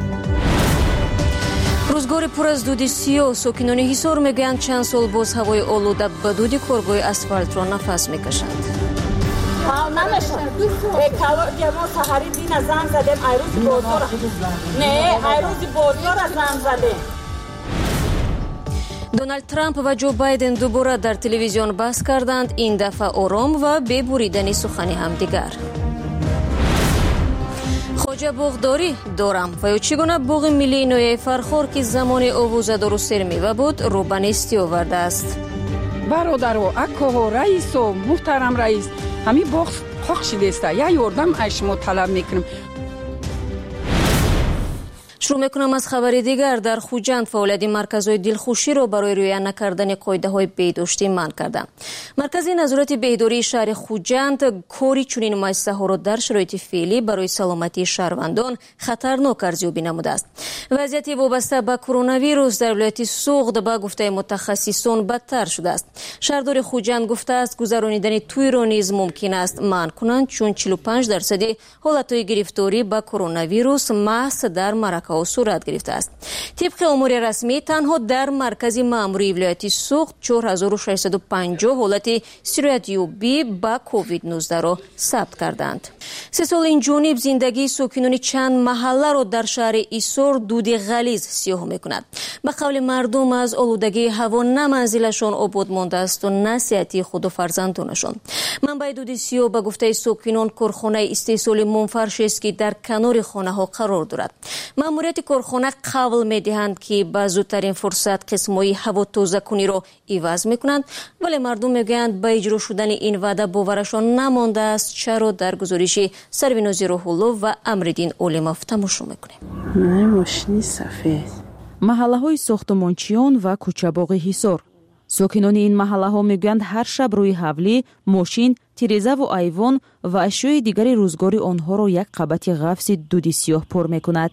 روزگار پر از دود سیاه، ساکنان حصار میگویند چند سال باز هوای آلوده به دود کارگاه اسفالت را نفس میکشند. دونالد ترامپ و جو بایدن دوباره در تلویزیون بحث کردند، این دفعه آرام و بی بریدن سخن همدیگر. خوجه باغداری دارم و یا چگونه باغ ملی نویه فرخور که زمان آوازدار و سرمیوه بود رو به نیستی آورده است. برادرو، اکاها، رئیسو، محترم رئیس، همی باغ خاک شده است. یا یاردم از شما طلب میکنم. شروع میکنم از خبر دیگر. در خوجند فعالیت مرکزهای دلخوشی را برای رعایت نکردن قاعده های بهداشتی منع کرده. مرکز نظارت بهداری شهر خوجند کاری چنین مؤسسه ها را در شرایط فعلی برای سلامتی شهروندان خطرناک ارزیابی نموده است. وضعیت وابسته به کرونا ویروس در ولایت سوغد به گفته متخصصان بدتر شده است. شهردار خوجند گفته است گذرانیدن توی را نیز ممکن است منع کنند، چون چهل و پنج درصد حالتهای گرفتاری به کرونا ویروس محض در مرکز صورت گرفته است. طبق امور رسمی تنها در مرکز مأموری ولایت سوغد چهار هزار و ششصد و پنجاه حالت سیرویت یابی با کووید نوزده را ثبت کردند. سه سال این جانب زندگی ساکنان چند محله را در شهر ایسور دود غلیظ سیاه میکند. به قول مردم از آلودگی هوا نه منزلشان آباد مانده است و نه صحتی خود و فرزندانشان. منبع دود سیاه به گفته ساکنان کارخانه استحصال منفرش است که در کنار خانه ها قرار دارد. ماموریت کارخانه قول میدهند که با زودترین فرصت قسمای هوا تازه کنی را عوض میکنند، ولی مردم میگویند با اجرا شدن این وعده باورشان نمانده است. چرا؟ در گزارش سروین زیروهولو و امردین اولماف تماشا میکنیم. ماشین سفید محله‌های ساختمانچیان و کوچه‌باغ حصار. ساکنان این محله‌ها میگویند هر شب روی حولی، ماشین، تیریزه و ایوان و اشیاء دیگر روزگاری آنها را یک قبط غفص دود سیاه پر میکند.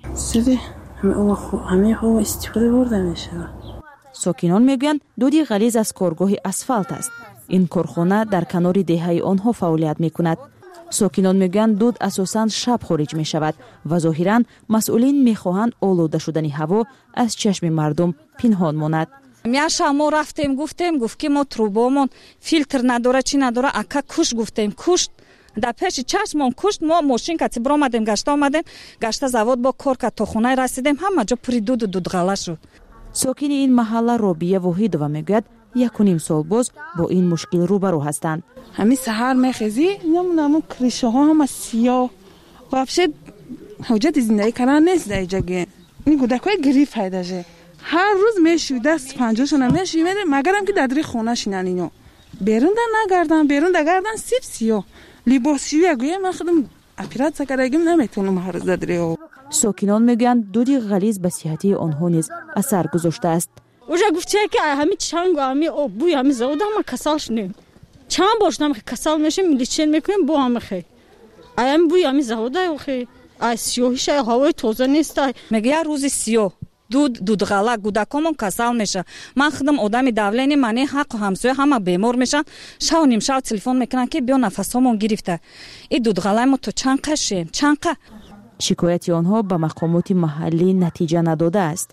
همه ها استفاده برده میشه. ساکنان میگویند دود غلیظ از کارگاه اسفالت است. این کارخانه در کنار دهه آنها فعالیت میکند. ساکنان میگویند دود اساساً شب خارج می شود و ظاهراً مسئولین میخواهند آلوده شدن هوا از چشم مردم پنهان ماند. میاشه ما رفتیم گفتیم گفت که ما تروبامون فیلتر نداره چی نداره، اکا کش گفتیم کشت در پیش چشمون کشت. ما ماشین کتی بر آمدیم گشته آمدیم گشته زواد با کار که تا خونه رسیدیم همه جا پری دود دود غله شد. ساکن این محله رابیه وحیدова میگوید یک و نیم سال باز با این مشکل روبرو هستند. همین سحر میخیزی نمونم کریشه ها هم سیاه وابشه حجت زندگی کردن نیست در جگه. این گودکای گریف پیداشه هر روز میشوی دست پنجاشون هم میشوی میده مگرم که دادری خونه شینن اینو بیرون در نگردن بیرون در گردن سیب سیاه لباسیوی اگویه من خودم اپیرات سکرگیم نمیتونم هر روز دادری ها. ساکنان میگویند دود غلیظ به صحت آنها نیز اثر گذاشته است. уже گفته که همین چنگ و همین بوی همین زود ما کسال شدیم چند باشم که کسال میشیم میلیچن میکنیم بو هم خی ایم بوی همین زود خی از سیاهیش هوای تازه نیست. میگه روز سیاه دود دود غلا گودکامون کسال میشه. من خودم آدم داولینی منی حق و همسایه همه بیمار میشن. شب و نیم شب تلفن میکنن که بیا نفسامون گرفته. این دود غلای ما تو چند قشیم چند ق شکایت آنها به مقامات محلی نتیجه نداده است.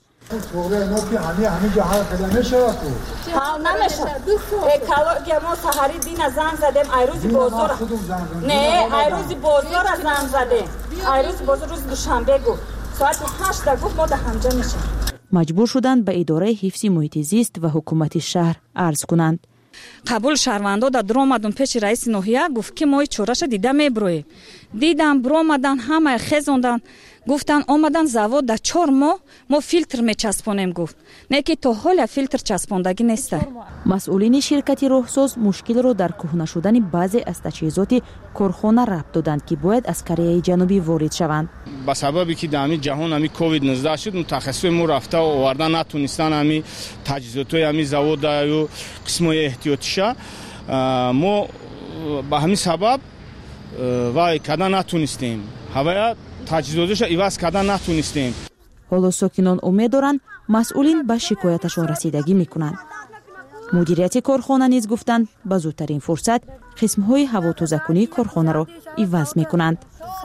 حال نمیشه. اکولوژی ما سحری دین زنگ زدیم ایروز بازار. نه ایروز بازار زنگ زدیم. ایروز بازار روز دوشنبه گفت. ساعت هشت گفت ما در همجا میشیم. مجبور شدند به اداره حفظ محیط زیست و حکومت شهر عرض کنند. قبول شهروندا در درآمدن پیش رئیس ناحیه گفت که ما چورش دیده میبرویم. دیدم برآمدن همه خزوندن گفتن آمدن زواد در چهار ماه ما فیلتر میچسبونیم گفت. نه که تا حالا فیلتر چسباندگی نیست. مسئولین شرکت راهساز مشکل را در کهنه شدن بعضی از تجهیزات کارخانه ربط دادند که باید از کره جنوبی وارد شوند. با سببی که در جهان همی کووید نوزده شد متخصص ما رفته و آوردن نتونستن همی تجهیزات همی زواد و قسمای احتیاطیشه ما به همین سبب وای کدا نتونستیم هوای تجهیزاتش ایواز کدا نتونستیم. حالا ساکنان امید دارند مسئولین به شکایتشان رسیدگی میکنند. مدیریت کارخانه نیز گفتند به زودترین فرصت قسم‌های هواتازه‌کنی کارخانه را عوض میکنند.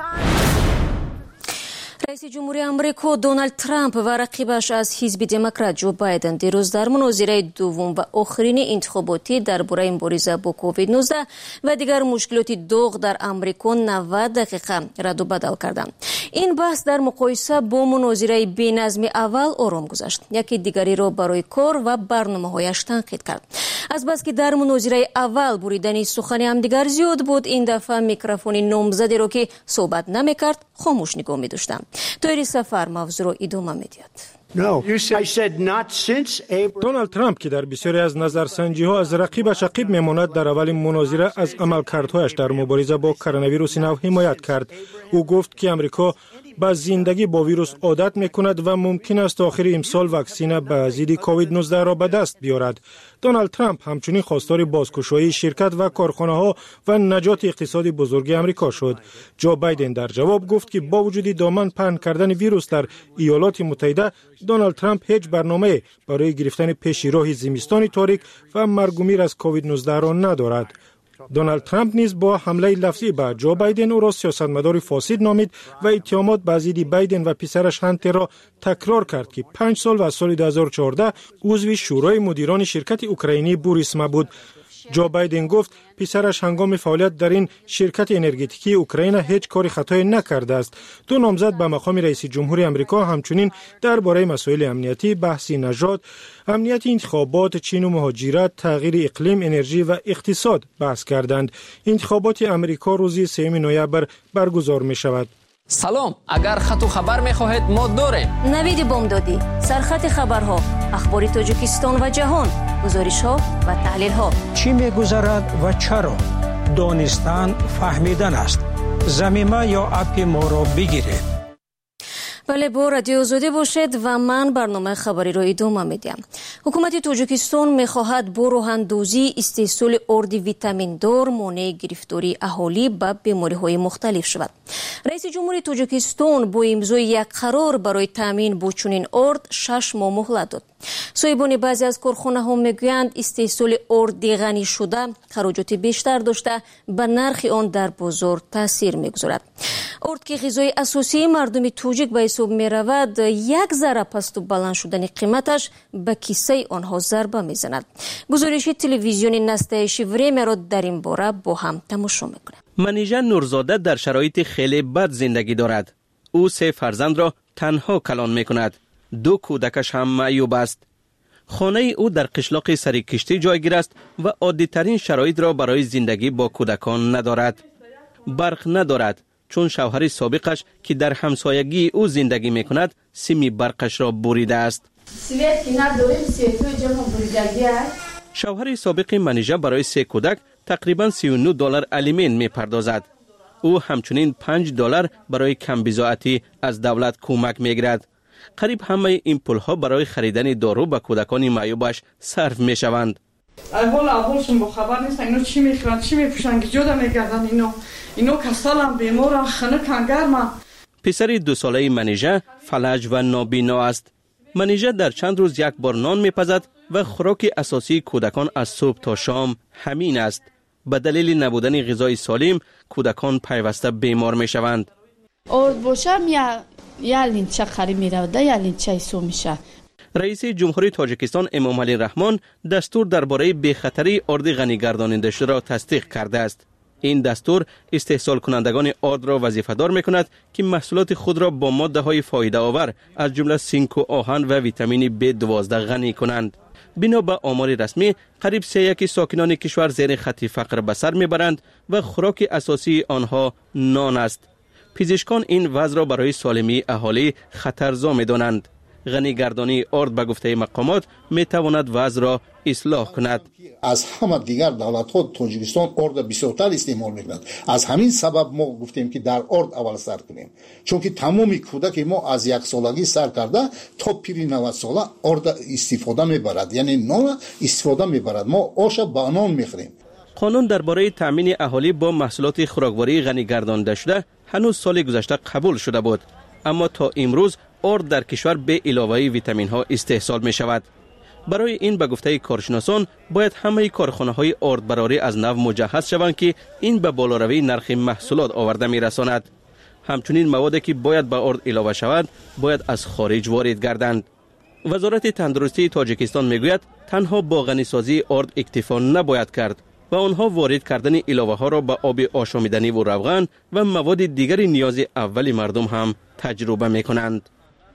رئیس جمهوری آمریکا دونالد ترامپ و رقیبش از حزب دموکرات جو بایدن دیروز در مناظره دوم و آخرین انتخاباتی درباره مبارزه با کووید نوزده و دیگر مشکلات داغ در آمریکا نود دقیقه رد و بدل کردند. این بحث در مقایسه با مناظره بی‌نظمی اول آرام گذشت. یکی دیگری را برای کار و برنامه‌هایش تنقید کرد. از بس که در مناظره اول بریدن سخن همدیگر زیاد بود، این دفعه میکروفون نامزدی را که صحبت نمی‌کرد خاموش نگاه می‌داشتند. تویری سفر موضوع را ادامه می‌دهد. دونالد ترامپ که در بسیاری از نظرسنجی ها از رقیبش عقیب میماند در اول مناظره از عملکردهایش در مبارزه با کرونا ویروس نو حمایت کرد. او گفت که امریکا با زندگی با ویروس عادت میکند و ممکن است آخر امسال واکسن به ضد کووید نوزده را به دست بیارد. دونالد ترامپ همچنین خواستار بازگشایی شرکت و کارخانه ها و نجات اقتصادی بزرگ امریکا شد. جو بایدن در جواب گفت که با وجود دامن پهن کردن ویروس در ایالات متحده، دونالد ترامپ هیچ برنامه برای گرفتن پیش راه زمستان تاریک و مرگ و میر از کووید نوزده را ندارد. دونالد ترامپ نیز با حمله لفظی به جو بایدن او را سیاستمدار فاسد نامید و اتهامات به ضد بایدن و پسرش هانتر را تکرار کرد که پنج سال و سال دو هزار و چهارده عضو شورای مدیران شرکت اوکراینی بوریسما بود. جو بایدن گفت پسرش هنگام فعالیت در این شرکت انرژتیکی اوکراین هیچ کاری خطایی نکرده است. دو نامزد به مقام رئیس جمهوری آمریکا همچنین درباره مسائل امنیتی، بحث نژاد، امنیت انتخابات، چین و مهاجرت، تغییر اقلیم، انرژی و اقتصاد بحث کردند. انتخابات امریکا روز سوم نوامبر برگزار می شود. سلام، اگر خط و خبر می خواهید ما داریم. نوید بامدادی، سرخط خبرها، اخبار تاجیکستان و جهان، گزارش ها و تحلیل ها. چی می گذرد و چرا؟ دانستن فهمیدن است. زمینه یا اپ ما را بگیرید. بله، با رادیو آزادی باشید و من برنامه خبری را ادامه میدم. حکومت تاجیکستان میخواهد با راهاندازی استحصال آرد ویتامین دار مانع گرفتاری اهالی به بیماری های مختلف شود. رئیس جمهوری تاجیکستان با امضای یک قرار برای تامین با چنین آرد شش ماه مهلت داد. صاحبان بعضی از کارخانه ها میگویند استحصال آرد غنی شده خراجات بیشتر داشته به نرخ آن در بازار تاثیر میگذارد. آرد که غذای اساسی مردم تاجیک به حساب می رود، یک ذره پست و بلند شدن قیمتش به کیسه آنها ضربه می زند. گزارش تلویزیون نستایش وریم را در این باره با هم تماشا میکنیم. منیژه نورزاده در شرایط خیلی بد زندگی دارد. او سه فرزند را تنها کلان می کند. دو کودکش هم معیوب است. خانه او در قشلاق سرکشتی جایگیر است و عادی ترین شرایط را برای زندگی با کودکان ندارد. برق ندارد چون شوهر سابقش که در همسایگی او زندگی می کند سیم برقش را بریده است. شوهر سابق منیژه برای سه کودک تقریبا سی و نه دلار الیمین می پردازد. او همچنین پنج دلار برای کم بضاعتی از دولت کمک میگیرد. قریب همه این پولها برای خریدن دارو به کودکان معیوبش صرف میشوند. اول اولشون با خبر نیستن اینو چی میخورن چی میپوشن که جدا میگردن اینو اینو کسالم بیمارن خنکن گرمن. پسر دو ساله منیژه فلج و نابینا است. منیژه در چند روز یک بار نان میپزد و خوراک اساسی کودکان از صبح تا شام همین است. به دلیل نبودن غذای سالم کودکان پیوسته بیمار میشوند. ارد باشم یا یا لینچه خری میرود یا لینچه سو میشه. رئیس جمهوری تاجیکستان امام علی رحمان دستور درباره بی‌خطری ارد غنی گرداننده شده را تصدیق کرده است. این دستور استحصال کنندگان ارد را وظیفه‌دار می‌کند که محصولات خود را با ماده‌های فایده آور از جمله زینک و آهن و ویتامین بی دوازده غنی کنند. بنا به آمار رسمی قریب سه یک ساکنان کشور زیر خط فقر به سر میبرند و خوراک اساسی آنها نان است. پزشکان این وضع را برای سالمی اهالی خطرزا می‌دانند. غنی گردانی ارد به گفته مقامات می تواند وضع را اصلاح کند. از همه دیگر دولت ها تاجیکستان ارد بسیارتر استعمال می‌کند. از همین سبب ما گفتیم که در ارد اول سر کنیم، چون که تمامی کودک ما از یک سالگی سر کرده تا پیری نود ساله ارد استفاده میبرد، یعنی نان استفاده میبرد. ما آش با نان میخوریم. قانون درباره تامین اهالی با محصولات خوراکواری غنی گردانده شده هنوز سال گذشته قبول شده بود، اما تا امروز ارد در کشور به علاوه ویتامین ها استحصال می شود. برای این به گفته کارشناسان باید همه کارخانه های ارد براری از نو مجهز شوند که این به بالاروی نرخ محصولات آورده می رساند. همچنین موادی که باید به ارد علاوه شود باید از خارج وارد گردند. وزارت تندرستی تاجیکستان می گوید تنها با غنی سازی ارد اکتفا نباید کرد و آنها وارد کردن علاوه ها را به آب آشامیدنی و روغن و مواد دیگر نیاز اول مردم هم تجربه می کنند.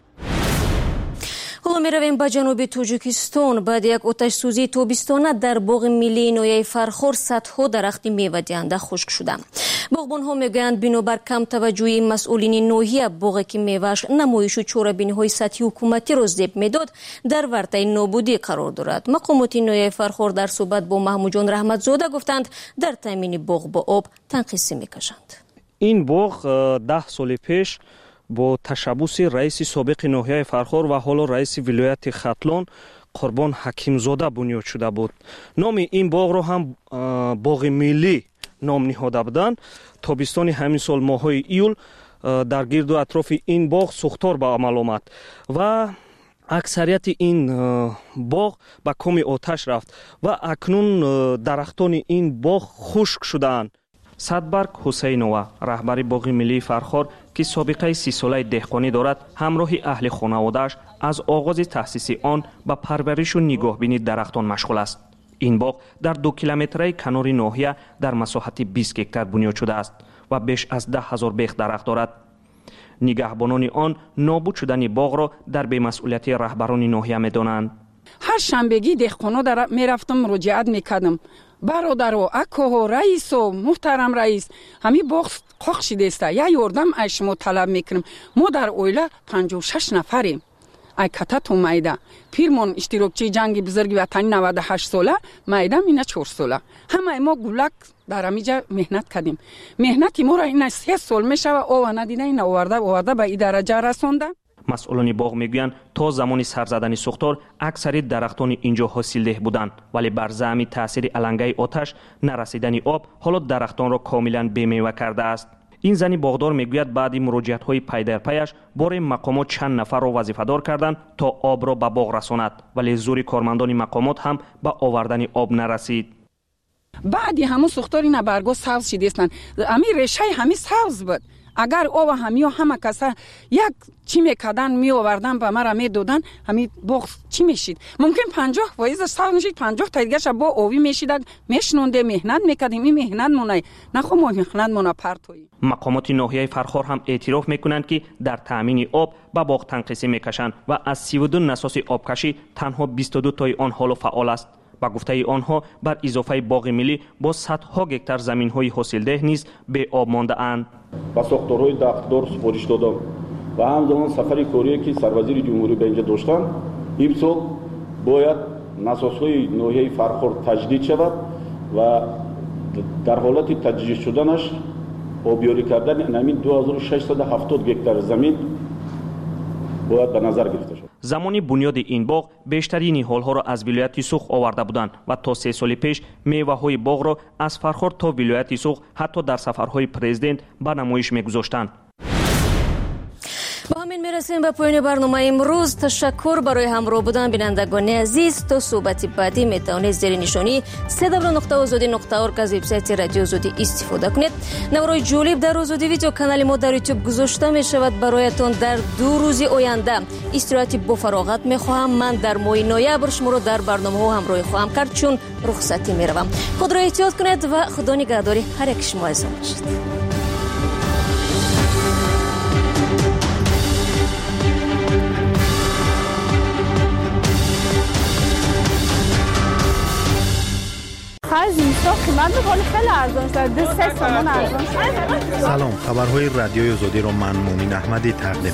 حالا می رویم به جنوب تاجیکستان. بعد یک آتش سوزی تابستانه در باغ ملی ناحیه فرخار صدها درخت میوه دهنده خشک شده. باغبان ها میگویند بنابر کم توجهی مسئولین ناحیه باغی که میوهش نمایش و چاره‌بینی های سطحی حکومتی را ذیب میداد در ورطه نابودی قرار دارد. مقامات ناحیه فرخار در صحبت با محمود جان رحمت زاده گفتند در تامین باغ با آب تنقیصی میکشند. این باغ ده سال پیش با تشبوس رئیس سابق ناحیه فرخار و حالا رئیس ولایت ختلان قربان حکیمزاده بنیاد شده بود. نام این باغ را هم باغ ملی نام نهاده بودند. تابستان همین سال ماهای ایول در گرد و اطراف این باغ سوختار به عمل آمد و اکثریت این باغ به کام آتش رفت و اکنون درختان این باغ خشک شدند. صدبرگ حسینова رهبر باغ ملی فرخار که سابقه سی ساله دهقانی دارد همراه اهل خانواده‌اش از آغاز تأسیس آن به پرورش و نگاهبینی درختان مشغول است. این باغ در دو کیلومتری کنار ناحیه در مساحت بیست هکتار بنیاد شده است و بیش از ده هزار بیخ درخت دارد. نگهبانان آن نابود شدن باغ را در بی‌مسئولیتی رهبران ناحیه می‌دانند. هر شنبگی دهقانا در میرفتم مراجعت میکردم. برادرو اکو رئیس و محترم رئیس همی باغ قاق شده است، یا یاردم از شما طلب میکنم. ما در اویله پنجاه و شش نفریم. ای کتت و میده پیرمون اشتراکچی جنگ بزرگ وطنی نود و هشت ساله، میدم اینا چهار ساله. همه ما گولک در امیجا مهنت کردیم. مهنتی ما را این سه سال میشه و او ندیده این آورده آورده به این درجه رسونده. مسئولان باغ میگویند تا زمان سر زدن سوختار اکثر درختان اینجا حاصلده بودند، ولی بر زمین تاثیر علنگه آتش نرسیدن آب حالا درختان را کاملا بی‌میوه کرده است. این زنی باغدار میگوید بعد مراجعت های پی در پیش بار مقامات چند نفر را وظیفه دار کردند تا آب را به باغ رساند، ولی زور کارمندان مقامات هم به آوردن آب نرسید. بعدی همون سوختار اینا برگا سبز شده استن. امی ریشه همی سبز بود. اگر او همی و همه کسا یک چی میکردن می آوردن به مرا می دادن همی باغ چی میشید؟ ممکن پنجاه فایز سال نشید، پنجاه تا دیگه با اوی میشید میشنونده مهنت میکردیم. این مهنت مونه نخو ما مهنت مونه پرتوی. مقامات ناحیه فرخار هم اعتراف میکنند که در تامین آب به باغ تنقیصی میکشند و از سی و دو نساس آبکشی تنها بیست و دو تای آن حال فعال است. با گفته آنها بر اضافه باغ ملی با صدها گکتار زمین های حاصلده نیز به آب مانده اند. با ساختارهای دختدار سپارش دادم و همزمان سفر کاری که سروزیر جمهوری به اینجا داشتن امسال باید نساس‌های ناحیه فرخار تجدید شود و در حالت تجدید شدنش آبیاری کردن همین دو هزار و ششصد و هفتاد هکتار زمین باید به نظر گرفته شد. زمانی بنیاد این باغ بیشترین نهال‌ها را از ولایت سوخ آورده بودند و تا سه سال پیش میوه‌های باغ را از فرخار تا ولایت سوخ حتی در سفرهای پرزیدنت به نمایش می‌گذاشتند. با همین میرسیم به پایان برنامه امروز. تشکر برای همراه بودن بینندگان عزیز. تا صحبت بعدی میتوانید زیر نشانی سه دبلیو نقطه آزادی نقطه اورگ از وبسایت رادیو آزادی استفاده کنید. نوارای جالب در آزادی ویدیو کانال ما در یوتیوب گذاشته می شود برایتان. در دو روز آینده استراحتی با فراغت می خواهم. من در ماه نوامبر شما را در برنامه ها همراهی خواهم کرد چون رخصتی می روم. خود را احتیاط کنید و خدا نگهداری هر یک شما عزیزان باشید. از اینستا قیمت بخوری خیلی ارزان شد. دو سه تومان ارزان شد. سلام، خبرهای رادیوی آزادی را من مومن احمدی تقدیم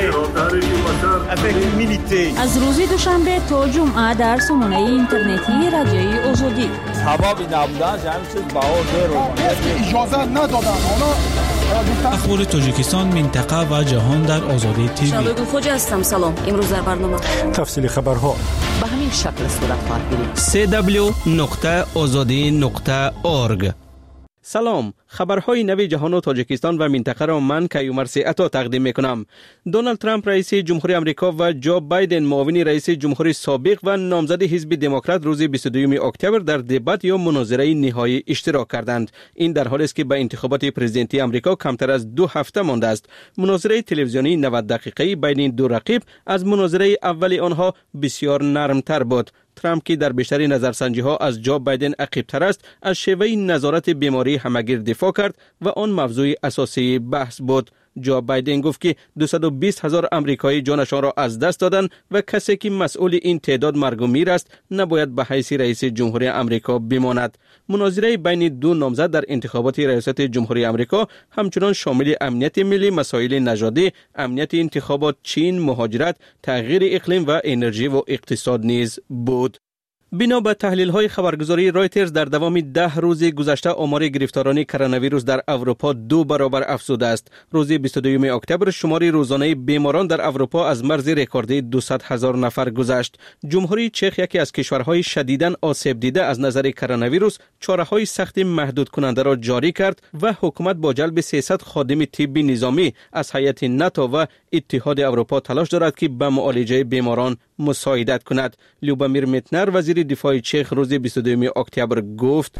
می‌کنم. از روز دوشنبه تا جمعه در سامانه اینترنتی رادیوی آزادی. حبابی نبودن همین چیز بهار رو اجازه ندادن. اخبار تاجیکستان، منطقه و جهان در آزادی تیوی. شادو خوجا هستم. سلام. امروز در برنامه تفصیل خبرها به همین شکل صورت خواهد گرفت. سه دبلیو نقطه آزادی نقطه اورگ. سلام، خبرهای نوی جهان و تاجیکستان و منطقه را من کیومر عطا تقدیم میکنم. دونالد ترامپ رئیس جمهوری آمریکا و جو بایدن معاون رئیس جمهوری سابق و نامزد حزب دموکرات روز بیست و دوم اکتبر در دبات یا مناظره نهایی اشتراک کردند. این در حالی است که به انتخابات پرزیدنتی آمریکا کمتر از دو هفته مانده است. مناظره تلویزیونی نود دقیقه‌ای بین دو رقیب از مناظره اول آنها بسیار نرمتر بود. ترامپ که در بیشتر نظرسنجی ها از جو بایدن عقیب‌تر است، از شیوه نظارت بیماری همگیر دفاع کرد و آن موضوع اساسی بحث بود. جو بایدن گفت که دویست و بیست هزار آمریکایی جانشان را از دست دادند و کسی که مسئول این تعداد مرگ و میر است نباید به حیث رئیس جمهوری آمریکا بماند. مناظره بین دو نامزد در انتخابات ریاست جمهوری آمریکا همچنان شامل امنیت ملی، مسائل نژادی، امنیت انتخابات، چین، مهاجرت، تغییر اقلیم و انرژی و اقتصاد نیز بود. بنا به تحلیل‌های خبرگزاری رایترز در دوام ده روز گذشته آمار گرفتاران کرونا ویروس در اروپا دو برابر افزوده است. روز بیست و دوم اکتبر شمار روزانه بیماران در اروپا از مرز رکوردی دویست هزار نفر گذشت. جمهوری چک یکی از کشورهای شدیداً آسیب دیده از نظر کرونا ویروس چاره‌های سخت محدود کننده را جاری کرد و حکومت با جلب سیصد خادم طبی نظامی از هیئت ناتو و اتحاد اروپا تلاش دارد که به معالجه بیماران مساعدت کند. لوبامیر میتنر وزیر دفاع چک روز بیست و دوم اکتبر گفت: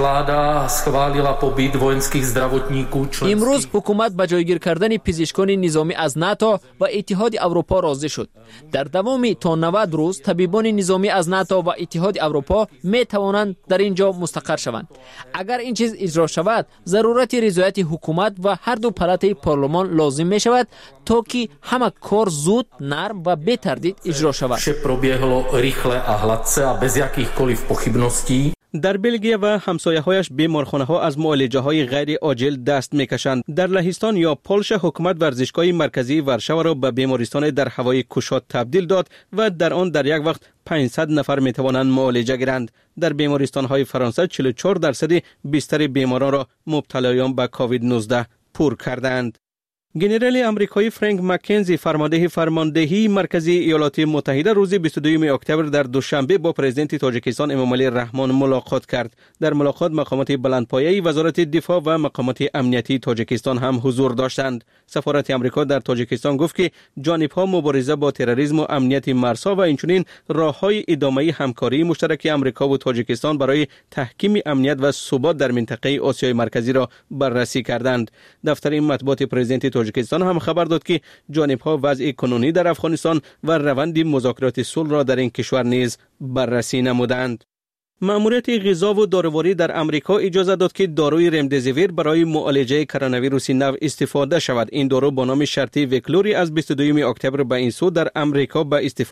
امروز حکومت به جایگیر کردن پزشکان نظامی از ناتو و اتحاد اروپا راضی شد. در دوام تا نود روز طبیبان نظامی از ناتو و اتحاد اروپا می توانند در اینجا مستقر شوند. اگر این چیز اجرا شود، ضرورت رضایت حکومت و هر دو پالات پارلمان لازم می شود تا که همه کار زود، نرم و بی تردید اجرا شود. Vše proběhlo rychle a hladce a bez jakýchkoliv pochybností. در بلژیم و همسایه‌هایش بیمارخانه‌ها از معالجه‌های غیر عاجل دست می‌کشند. در لهستان یا پولش حکومت ورزشگاه مرکزی ورشاوا را به بیمارستان در هوای کوشاد تبدیل داد و در آن در یک وقت پانصد نفر می‌توانند معالجه گیرند. در بیمارستان‌های فرانسه چهل و چهار درصد بیشتر بیماران را مبتلایان به کووید نوزده پر کردند. گنرال امریکایی فرانک مکنزی فرمانده فرماندهی مرکزی ایالات متحده روز بیست و دوم اکتبر در دوشنبه با پرزیدنت تاجیکستان امامعلی رحمان ملاقات کرد. در ملاقات مقامات بلندپایه وزارت دفاع و مقامات امنیتی تاجیکستان هم حضور داشتند. سفارت امریکا در تاجیکستان گفت که جانب‌ها مبارزه با تروریسم و امنیت مرزها و اینچنین راه‌های ادامه همکاری مشترک امریکا و تاجیکستان برای تحکیم امنیت و ثبات در منطقه آسیای مرکزی را بررسی کردند. دفتر مطبوعات پرزیدنت تاجیکستان هم خبر داد که جانب‌ها وضع کنونی در افغانستان و روند مذاکرات صلح را در این کشور نیز بررسی نمودند. مأموریت غذا و داروری در امریکا اجازه داد که داروی رمدزیویر برای معالجه کرونا ویروس نو استفاده شود. این دارو با نام شرطی وکلوری از بیست و دوم اکتبر به این سو در امریکا به استفاده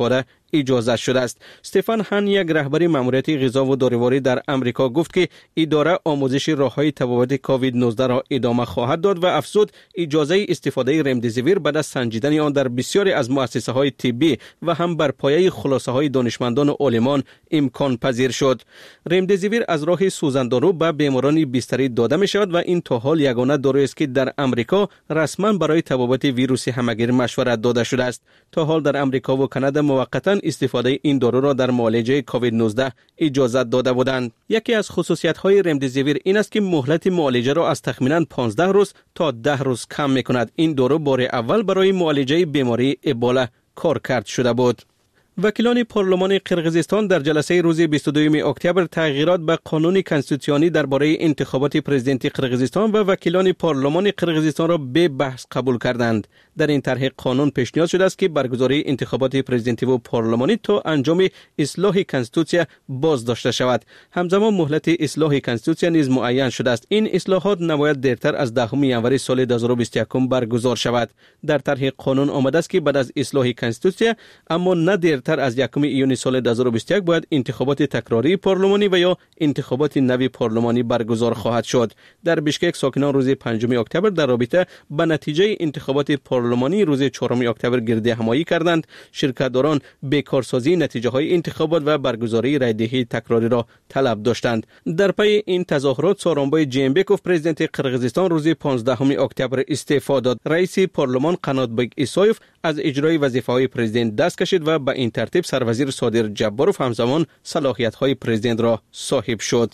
اجازه شده است. استفان هان، یک رهبر ماموریت غذا و داروری در امریکا، گفت که اداره آموزش راههای تبابت کووید نوزده را ادامه خواهد داد و افزود اجازه استفاده رمدیزیویر بعد از سنجیدن آن در بسیاری از مؤسسه های طبی و هم بر پایه خلاصه های دانشمندان و عالمان امکان پذیر شد. رمدیزیویر از راه سوزاندارو به بیماران بستری داده می شود و این تا حال یگانه دارویی است که در امریکا رسما برای تبابت ویروس همگیر مشورت داده شده است. تا حال در امریکا و کانادا موقتا استفاده این دارو را در معالجه کووید نوزده اجازه داده بودند. یکی از خصوصیت‌های رمدیزیویر این است که مهلت معالجه را از تخمیناً پانزده روز تا ده روز کم می‌کند. این دارو بار اول برای معالجه بیماری ابولا کارکرد شده بود. وکیلان پارلمان قرقیزستان در جلسه روز بیست و دوم اکتبر تغییرات به قانون کنستیتوسیونی درباره انتخابات پرزیدنتی قرقیزستان و وکیلان پارلمان قرقیزستان را به بحث قبول کردند. در این طرح قانون پیشنهاد شده است که برگزاری انتخابات پرزیدنتی و پارلمانی تا انجام اصلاح کنستیتوسیا باز داشته شود. همزمان مهلت اصلاح کنستیتوسیا نیز معین شده است. این اصلاحات نباید دیرتر از دهم ژانویه سال دو هزار و بیست و یک برگزار شود. در طرح قانون آمده است که بعد از اصلاح کنستیتوسیا اما نه دیرتر از یکم ایون سال دو هزار و بیست و یک باید انتخابات تکراری پارلمانی و یا انتخابات نوی پارلمانی برگزار خواهد شد. در بشکک ساکنان روز پنجم اکتبر در رابطه با نتیجه انتخابات پارلمانی روز چهارم اکتبر گرد همایی کردند. شرکت‌داران بیکارسازی نتیجه های انتخابات و برگزاری رایدهی تکراری را طلب داشتند. در پی این تظاهرات سارانبای جیمبکوف پرزیدنت قرقیزستان روز پانزدهم اکتبر استعفا داد. رئیس پارلمان قناتبک ایسایف از اجرای وظیفه‌های پرزیدنت دست کشید و به این ترتیب سروزیر صادر جباروف همزمان صلاحیت‌های پرزیدنت را صاحب شد.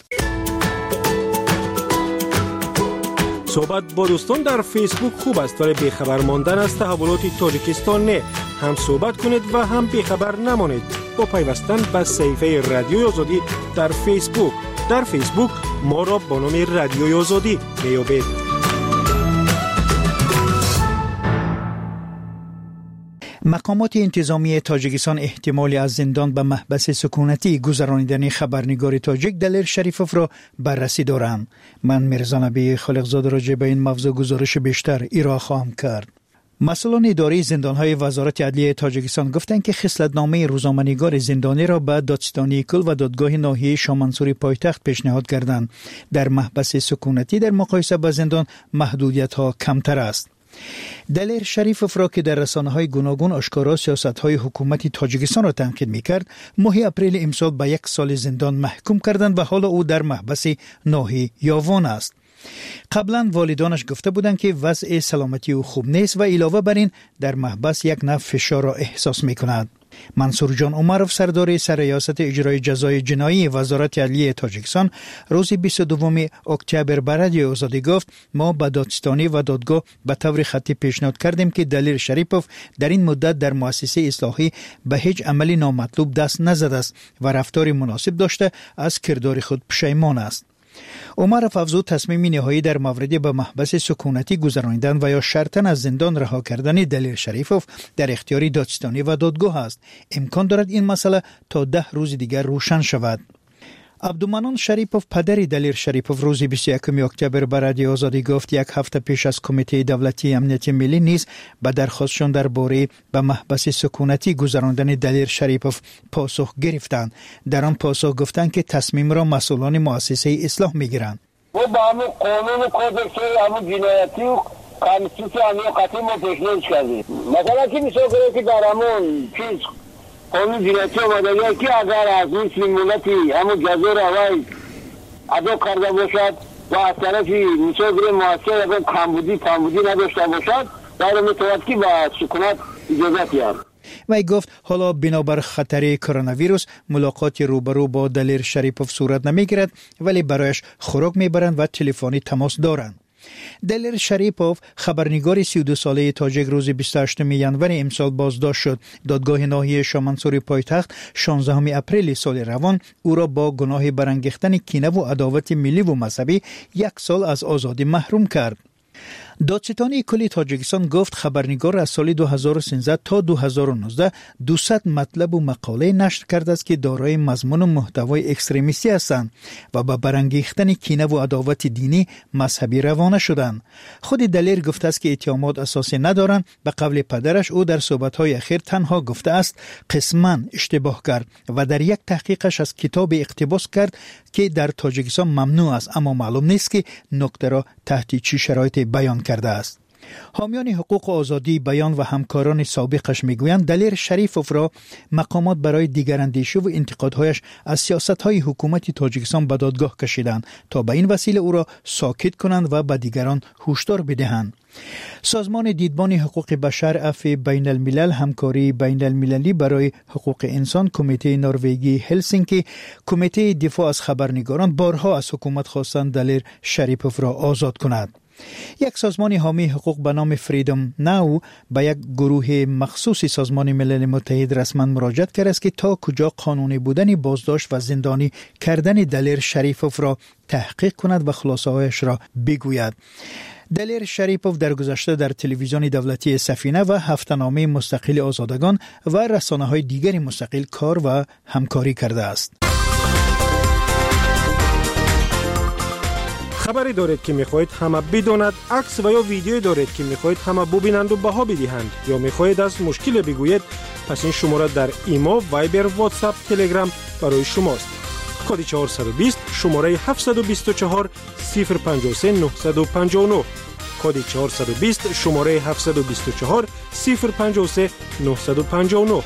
صحبت با دوستان در فیسبوک خوب است ولی بیخبر ماندن از تحولات تاجیکستان نه. هم صحبت کنید و هم بیخبر نمانید با پیوستن به صفحه رادیوی آزادی در فیسبوک. در فیسبوک ما را با نام رادیوی آزادی بیابید. مقامات انتظامی تاجیکستان احتمالی از زندان به محبس سکونتی گذرانیدن خبرنگار تاجیک دلیر شریفوف را بررسی دارند. من میرزا نبی خالقزاده راجع به این موضوع گزارش بیشتر ارائه خواهم کرد. مسئولان اداری زندانهای وزارت عدلیه تاجیکستان گفتند که خصلتنامه روزنامه‌نگار زندانی را به دادستانی کل و دادگاه ناحیه شامنسوری پایتخت پیشنهاد کردند. در محبس سکونتی در مقایسه با زندان محدودیت‌ها کمتر است. دلیر شریفوف را که در رسانه‌های گوناگون آشکارا سیاست‌های حکومت تاجیکستان را تنقید می‌کرد، ماه اپریل امسال به یک سال زندان محکوم کردند و حالا او در محبس ناحیه یاوان است. قبلا والدانش گفته بودند که وضع سلامتی او خوب نیست و علاوه بر این در محبس یک نوع فشار را احساس می‌کند. منصور جان عمرов سردار سرریاست اجرای جزای جنایی وزارت عدلیه تاجیکستان روز بیست و دوم اکتبر به رادیو آزادی گفت ما به دادستانی و دادگاه به طور خطی پیشنهاد کردیم که دلیر شریفوف در این مدت در مؤسسه اصلاحی به هیچ عملی نامطلوب دست نزده است و رفتار مناسب داشته از کردار خود پشیمان است. عمرов افزود تصمیم نهایی در مورد به محبس سکونتی گذرانیدن و یا شرطاً از زندان رها کردن دلیر شریفوف در اختیار دادستانی و دادگاه است. امکان دارد این مسئله تا ده روز دیگر روشن شود. عبدالمنان شریفوف پدر دلیر شریفوف روز بیست و یکم اکتبر به رادیو آزادی گفت یک هفته پیش از کمیته دولتی امنیت ملی نیز به درخواستشان درباره به محبس سکونتی گذراندن دلیر شریفوف پاسخ گرفتند. در آن پاسخ گفتند که تصمیم را مسئولان مؤسسه اصلاح میگیرند. ما با همون قانون کودکس همون جنایتی و کانستیتوسیون همون قطعی ما پیشنهاد کردیم. مثلا که میشه که در همون چیز قانون جنایتی آمده که اگر از این ملتی همون جزای روی ادا کرده باشد و از طرفی میشه گره مؤسسه اگر کمبودی کمبودی نداشته باشد در میتواند که با سکونت اجازت یابد. وی گفت حالا بنابر خطر کرونا ویروس ملاقات روبرو با دلیر شریفوف صورت نمیگیرد ولی برایش خوراک میبرند و تلفنی تماس دارند. دلیر شریفوف خبرنگار سی و دو ساله تاجیک روز بیست و هشتم ژانویه امسال بازداشت شد. دادگاه ناحیه شامنسوری پایتخت شانزدهم اپریل سال روان او را با گناه برانگیختن کینه و عداوت ملی و مذهبی یک سال از آزادی محروم کرد. دادستانی کلی تاجیکستان گفت خبرنگار از سال دو هزار و سیزده تا دو هزار و نوزده دویست مطلب و مقاله نشر کرده است که دارای مضمون و محتوای اکستریمیستی هستند و به برانگیختن کینه و عداوت دینی مذهبی روانه شدند. خود دلیر گفته است که اتهامات اساسی ندارند. به قول پدرش او در صحبت‌های اخیر تنها گفته است قسماً اشتباه کرد و در یک تحقیقش از کتاب اقتباس کرد که در تاجیکستان ممنوع است، اما معلوم نیست که نکته را تحت چه شرایطی بیان کرده است. حامیان حقوق و آزادی بیان و همکاران سابقش میگویند دلیر شریفوف را مقامات برای دیگراندیشی و انتقادهایش از سیاست‌های حکومت تاجیکستان به دادگاه کشیدند تا به این وسیله او را ساکت کنند و به دیگران هشدار بدهند. سازمان دیدبان حقوق بشر اف بین الملل همکاری بین المللی برای حقوق انسان، کمیته نروژی هلسینکی، کمیته دفاع از خبرنگاران بارها از حکومت خواستند دلیر شریفوف را آزاد کند. یک سازمان حامی حقوق به نام فریدم ناو به یک گروه مخصوصی سازمان ملل متحد رسما مراجعه کرده است که تا کجا قانونی بودن بازداشت و زندانی کردن دلیر شریفوف را تحقیق کند و خلاصه‌هایش را بگوید. دلیر شریفوف در گذشته در تلویزیون دولتی سفینه و هفته‌نامه مستقل آزادگان و رسانه‌های دیگر مستقل کار و همکاری کرده است. خبری دارید که میخواهید همه بداند، عکس و یا ویدیویی دارید که میخواهید همه ببینند و بها بدهند، یا میخواهید از مشکل بگویید، پس این شماره در ایمو، وایبر، واتساپ، تلگرام برای شماست. کد چهارصد و بیست شماره هفتصد و بیست و چهار صفر پنجاه و سه نهصد و پنجاه و نه. کد چهارصد و بیست شماره هفتصد و بیست و چهار صفر پنجاه و سه نهصد و پنجاه و نه.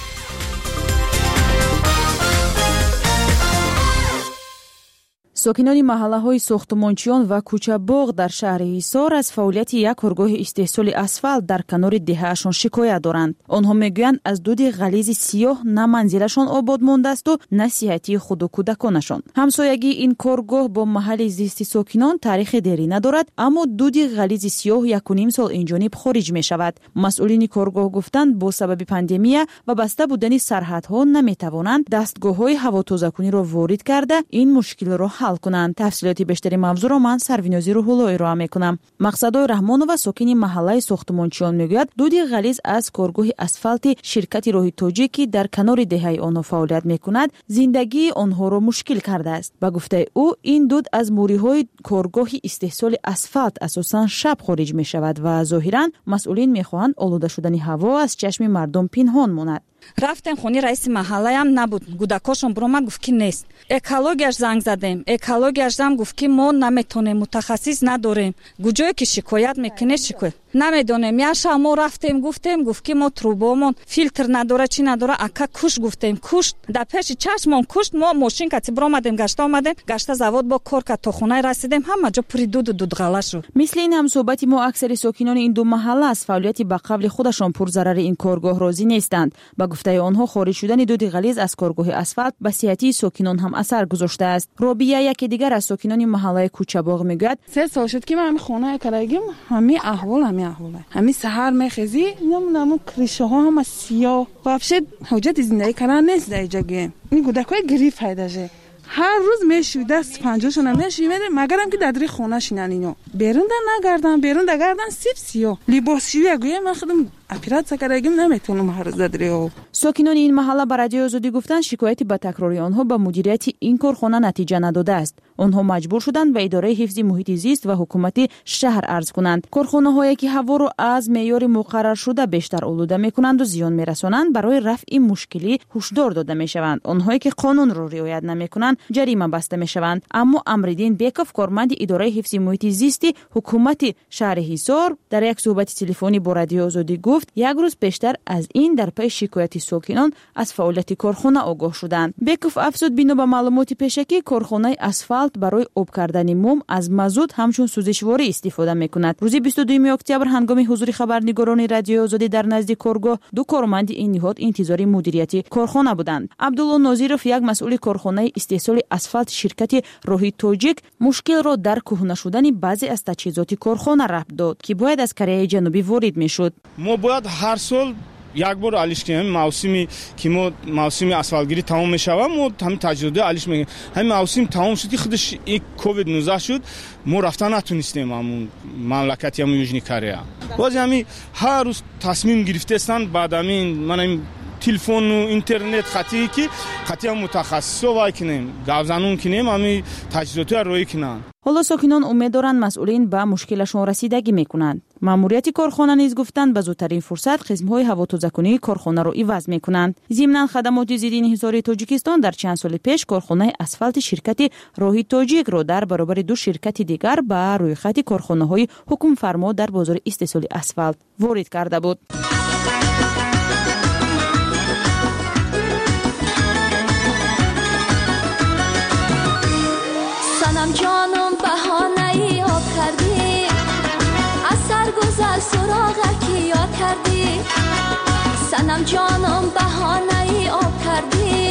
ساکنان محله‌های ساختمانچیان و کوچه‌باغ در شهر حصار از فعالیت یک کارگاه استحصال اسفالت در کنار دهه‌شان شکایت دارند. آنها میگویند از دود غلیظ سیاه نه منزلشان آباد مانده است و نه صحتی خود و کودکانشان. همسایگی این کارگاه با محل زیست ساکنان تاریخ دیرینه دارد، اما دود غلیظ سیاه یک و نیم سال اینجانب خارج می شود. مسئولین کارگاه گفتند با سبب پاندمی و بسته بودن سرحدها نمیتوانند دستگاه‌های هواتازه‌کنی را وارد کرده این مشکل را حل کنند. تفصیلات بیشتری موضوع را من سروینازی روح‌الله ارائه میکنم. مقصدای رحمانова ساکن محله ساختمانچیان میگوید دود غلیظ از کارگاه اسفالت شرکت راهی تاجیکی در کنار دهه آنها فعالیت میکند زندگی آنها را مشکل کرده است. با گفته او این دود از موریهای کارگاه استحصال اسفالت اساساً شب خارج می شود و ظاهراً مسئولین میخواهند آلوده شدن هوا از چشم مردم پنهان ماند. рафтем хони раиси маҳаллаям набуд, гудакошон буромад гуфт ки нест. Экологияш занг задем, экологияш зам гуфт ки мо наметонем, мутахассис надорем. гуҷое ки шикоят мекунед шикоят намедонем. яша мо рафтем гуфтем гуфт ки мо трубомон филтр надора чи надора, ака куш гуфтем кушт, да пеши чашмон кушт. мо мошинкати буромадем, гашта омадем, гашта завод бо кор кард, то хонае расидем, ҳама ҷо пури дуду дудғала шуд. мисли ин ҳамсӯҳбати мо аксари сокинони ин ду маҳалла аз фаъолияти ба қавли худашон пурзарари ин коргоҳ розӣ нестанд. ба гуфтаи онҳо خارج شدن دود غلیظ از کارگاه اسفالت به صحتی ساکنان هم اثر گذاشته است. رابیه یکی دیگر از ساکنان محله کوچه‌باغ میگوید سه سال شد که من همین خانه کردیم، همین احوال همین احواله. همین سحر میخیزی نمونم کریشه ها هم سیاه و افشد حجت زندگی کردن نیست در جگه. این کودکای گریف پیداشه. هر روز میشوی دست پنجاشون هم میشوی میره، مگرم که در دری خونه شینن اینو بیرون در نگردن، بیرون در گردن سیب سیاه لباسشویی اگویه من خودم اپیرات کردیم نمیتونم هر روز در دری ها. ساکنان این محله به رادیو آزادی گفتند شکایتی به تکراری آنها به مدیریت این کارخانه نتیجه نداده است. آنها مجبور شدند به اداره حفظ محیط زیست و حکومت شهر عرض کنند. کارخانه هایی که هوا را از معیار مقرر شده بیشتر آلوده میکنند و زیان میرسانند برای رفع مشکلی هشدار داده میشوند. آنهایی که قانون را رعایت نمیکنند جریمه بسته میشوند. اما امردین بیکوف کارمند اداره حفظ محیط زیست حکومت شهر حصار در یک صحبت تلفنی با رادیو آزادی گفت یک روز بیشتر از این در پی شکایت ساکنان از فعالیت کارخانه آگاه شدند. بیکوف افزود بنا به معلومات پیشکی کارخانه اسفالت برای آب کردن موم از مازوت همچون سوزشواری استفاده میکند. روز بیست و دوم اکتبر هنگام حضور خبرنگاران رادیو آزادی در نزدیک کارگاه دو کارمند این نهاد انتظار مدیریتی کارخانه بودند. عبدالله ناظرов یک مسئول کارخانه استحصال اسفالت شرکت راهی تاجیک مشکل را در کهنه شدن بعضی از تجهیزات کارخانه ربط داد که باید از کره جنوبی وارد میشد. ما باید هر سال یک بار علیش کنیم موسمی که ما موسم اسفالتگیری تمام میشوه ما همین تجربه علیش میگیم همین موسم تمام شدی خودش یک کووید نوزده شد ما رفتن نتونستیم همون مملکتی همون یوژنی کره باز همین هر روز تصمیم گرفته استن بعد همین من این تلفن و اینترنت خطی که خطی هم متخصصا وای کنیم گاوزانون کنیم همین تجربه روی کنن. حالا ساکنان امید دارند مسئولین به مشکلشون رسیدگی میکنند. ماموریت کارخانه نیز گفتند به زودترین فرصت قسم‌های هواتوزکنی کارخانه را عوض میکنند. ضمن خدمات ضد انحصاری تاجیکستان در چند سال پیش کارخانه اسفالت شرکت راهی تاجیک را در برابر دو شرکت دیگر به روی خط کارخانه‌های حکم فرما در بازار استحصال اسفالت وارد کرده بود. سنم جانم بهانه ای آب کردی از سرگذر سراغکی یاد کردی سنم جانم بهانه ای آب کردی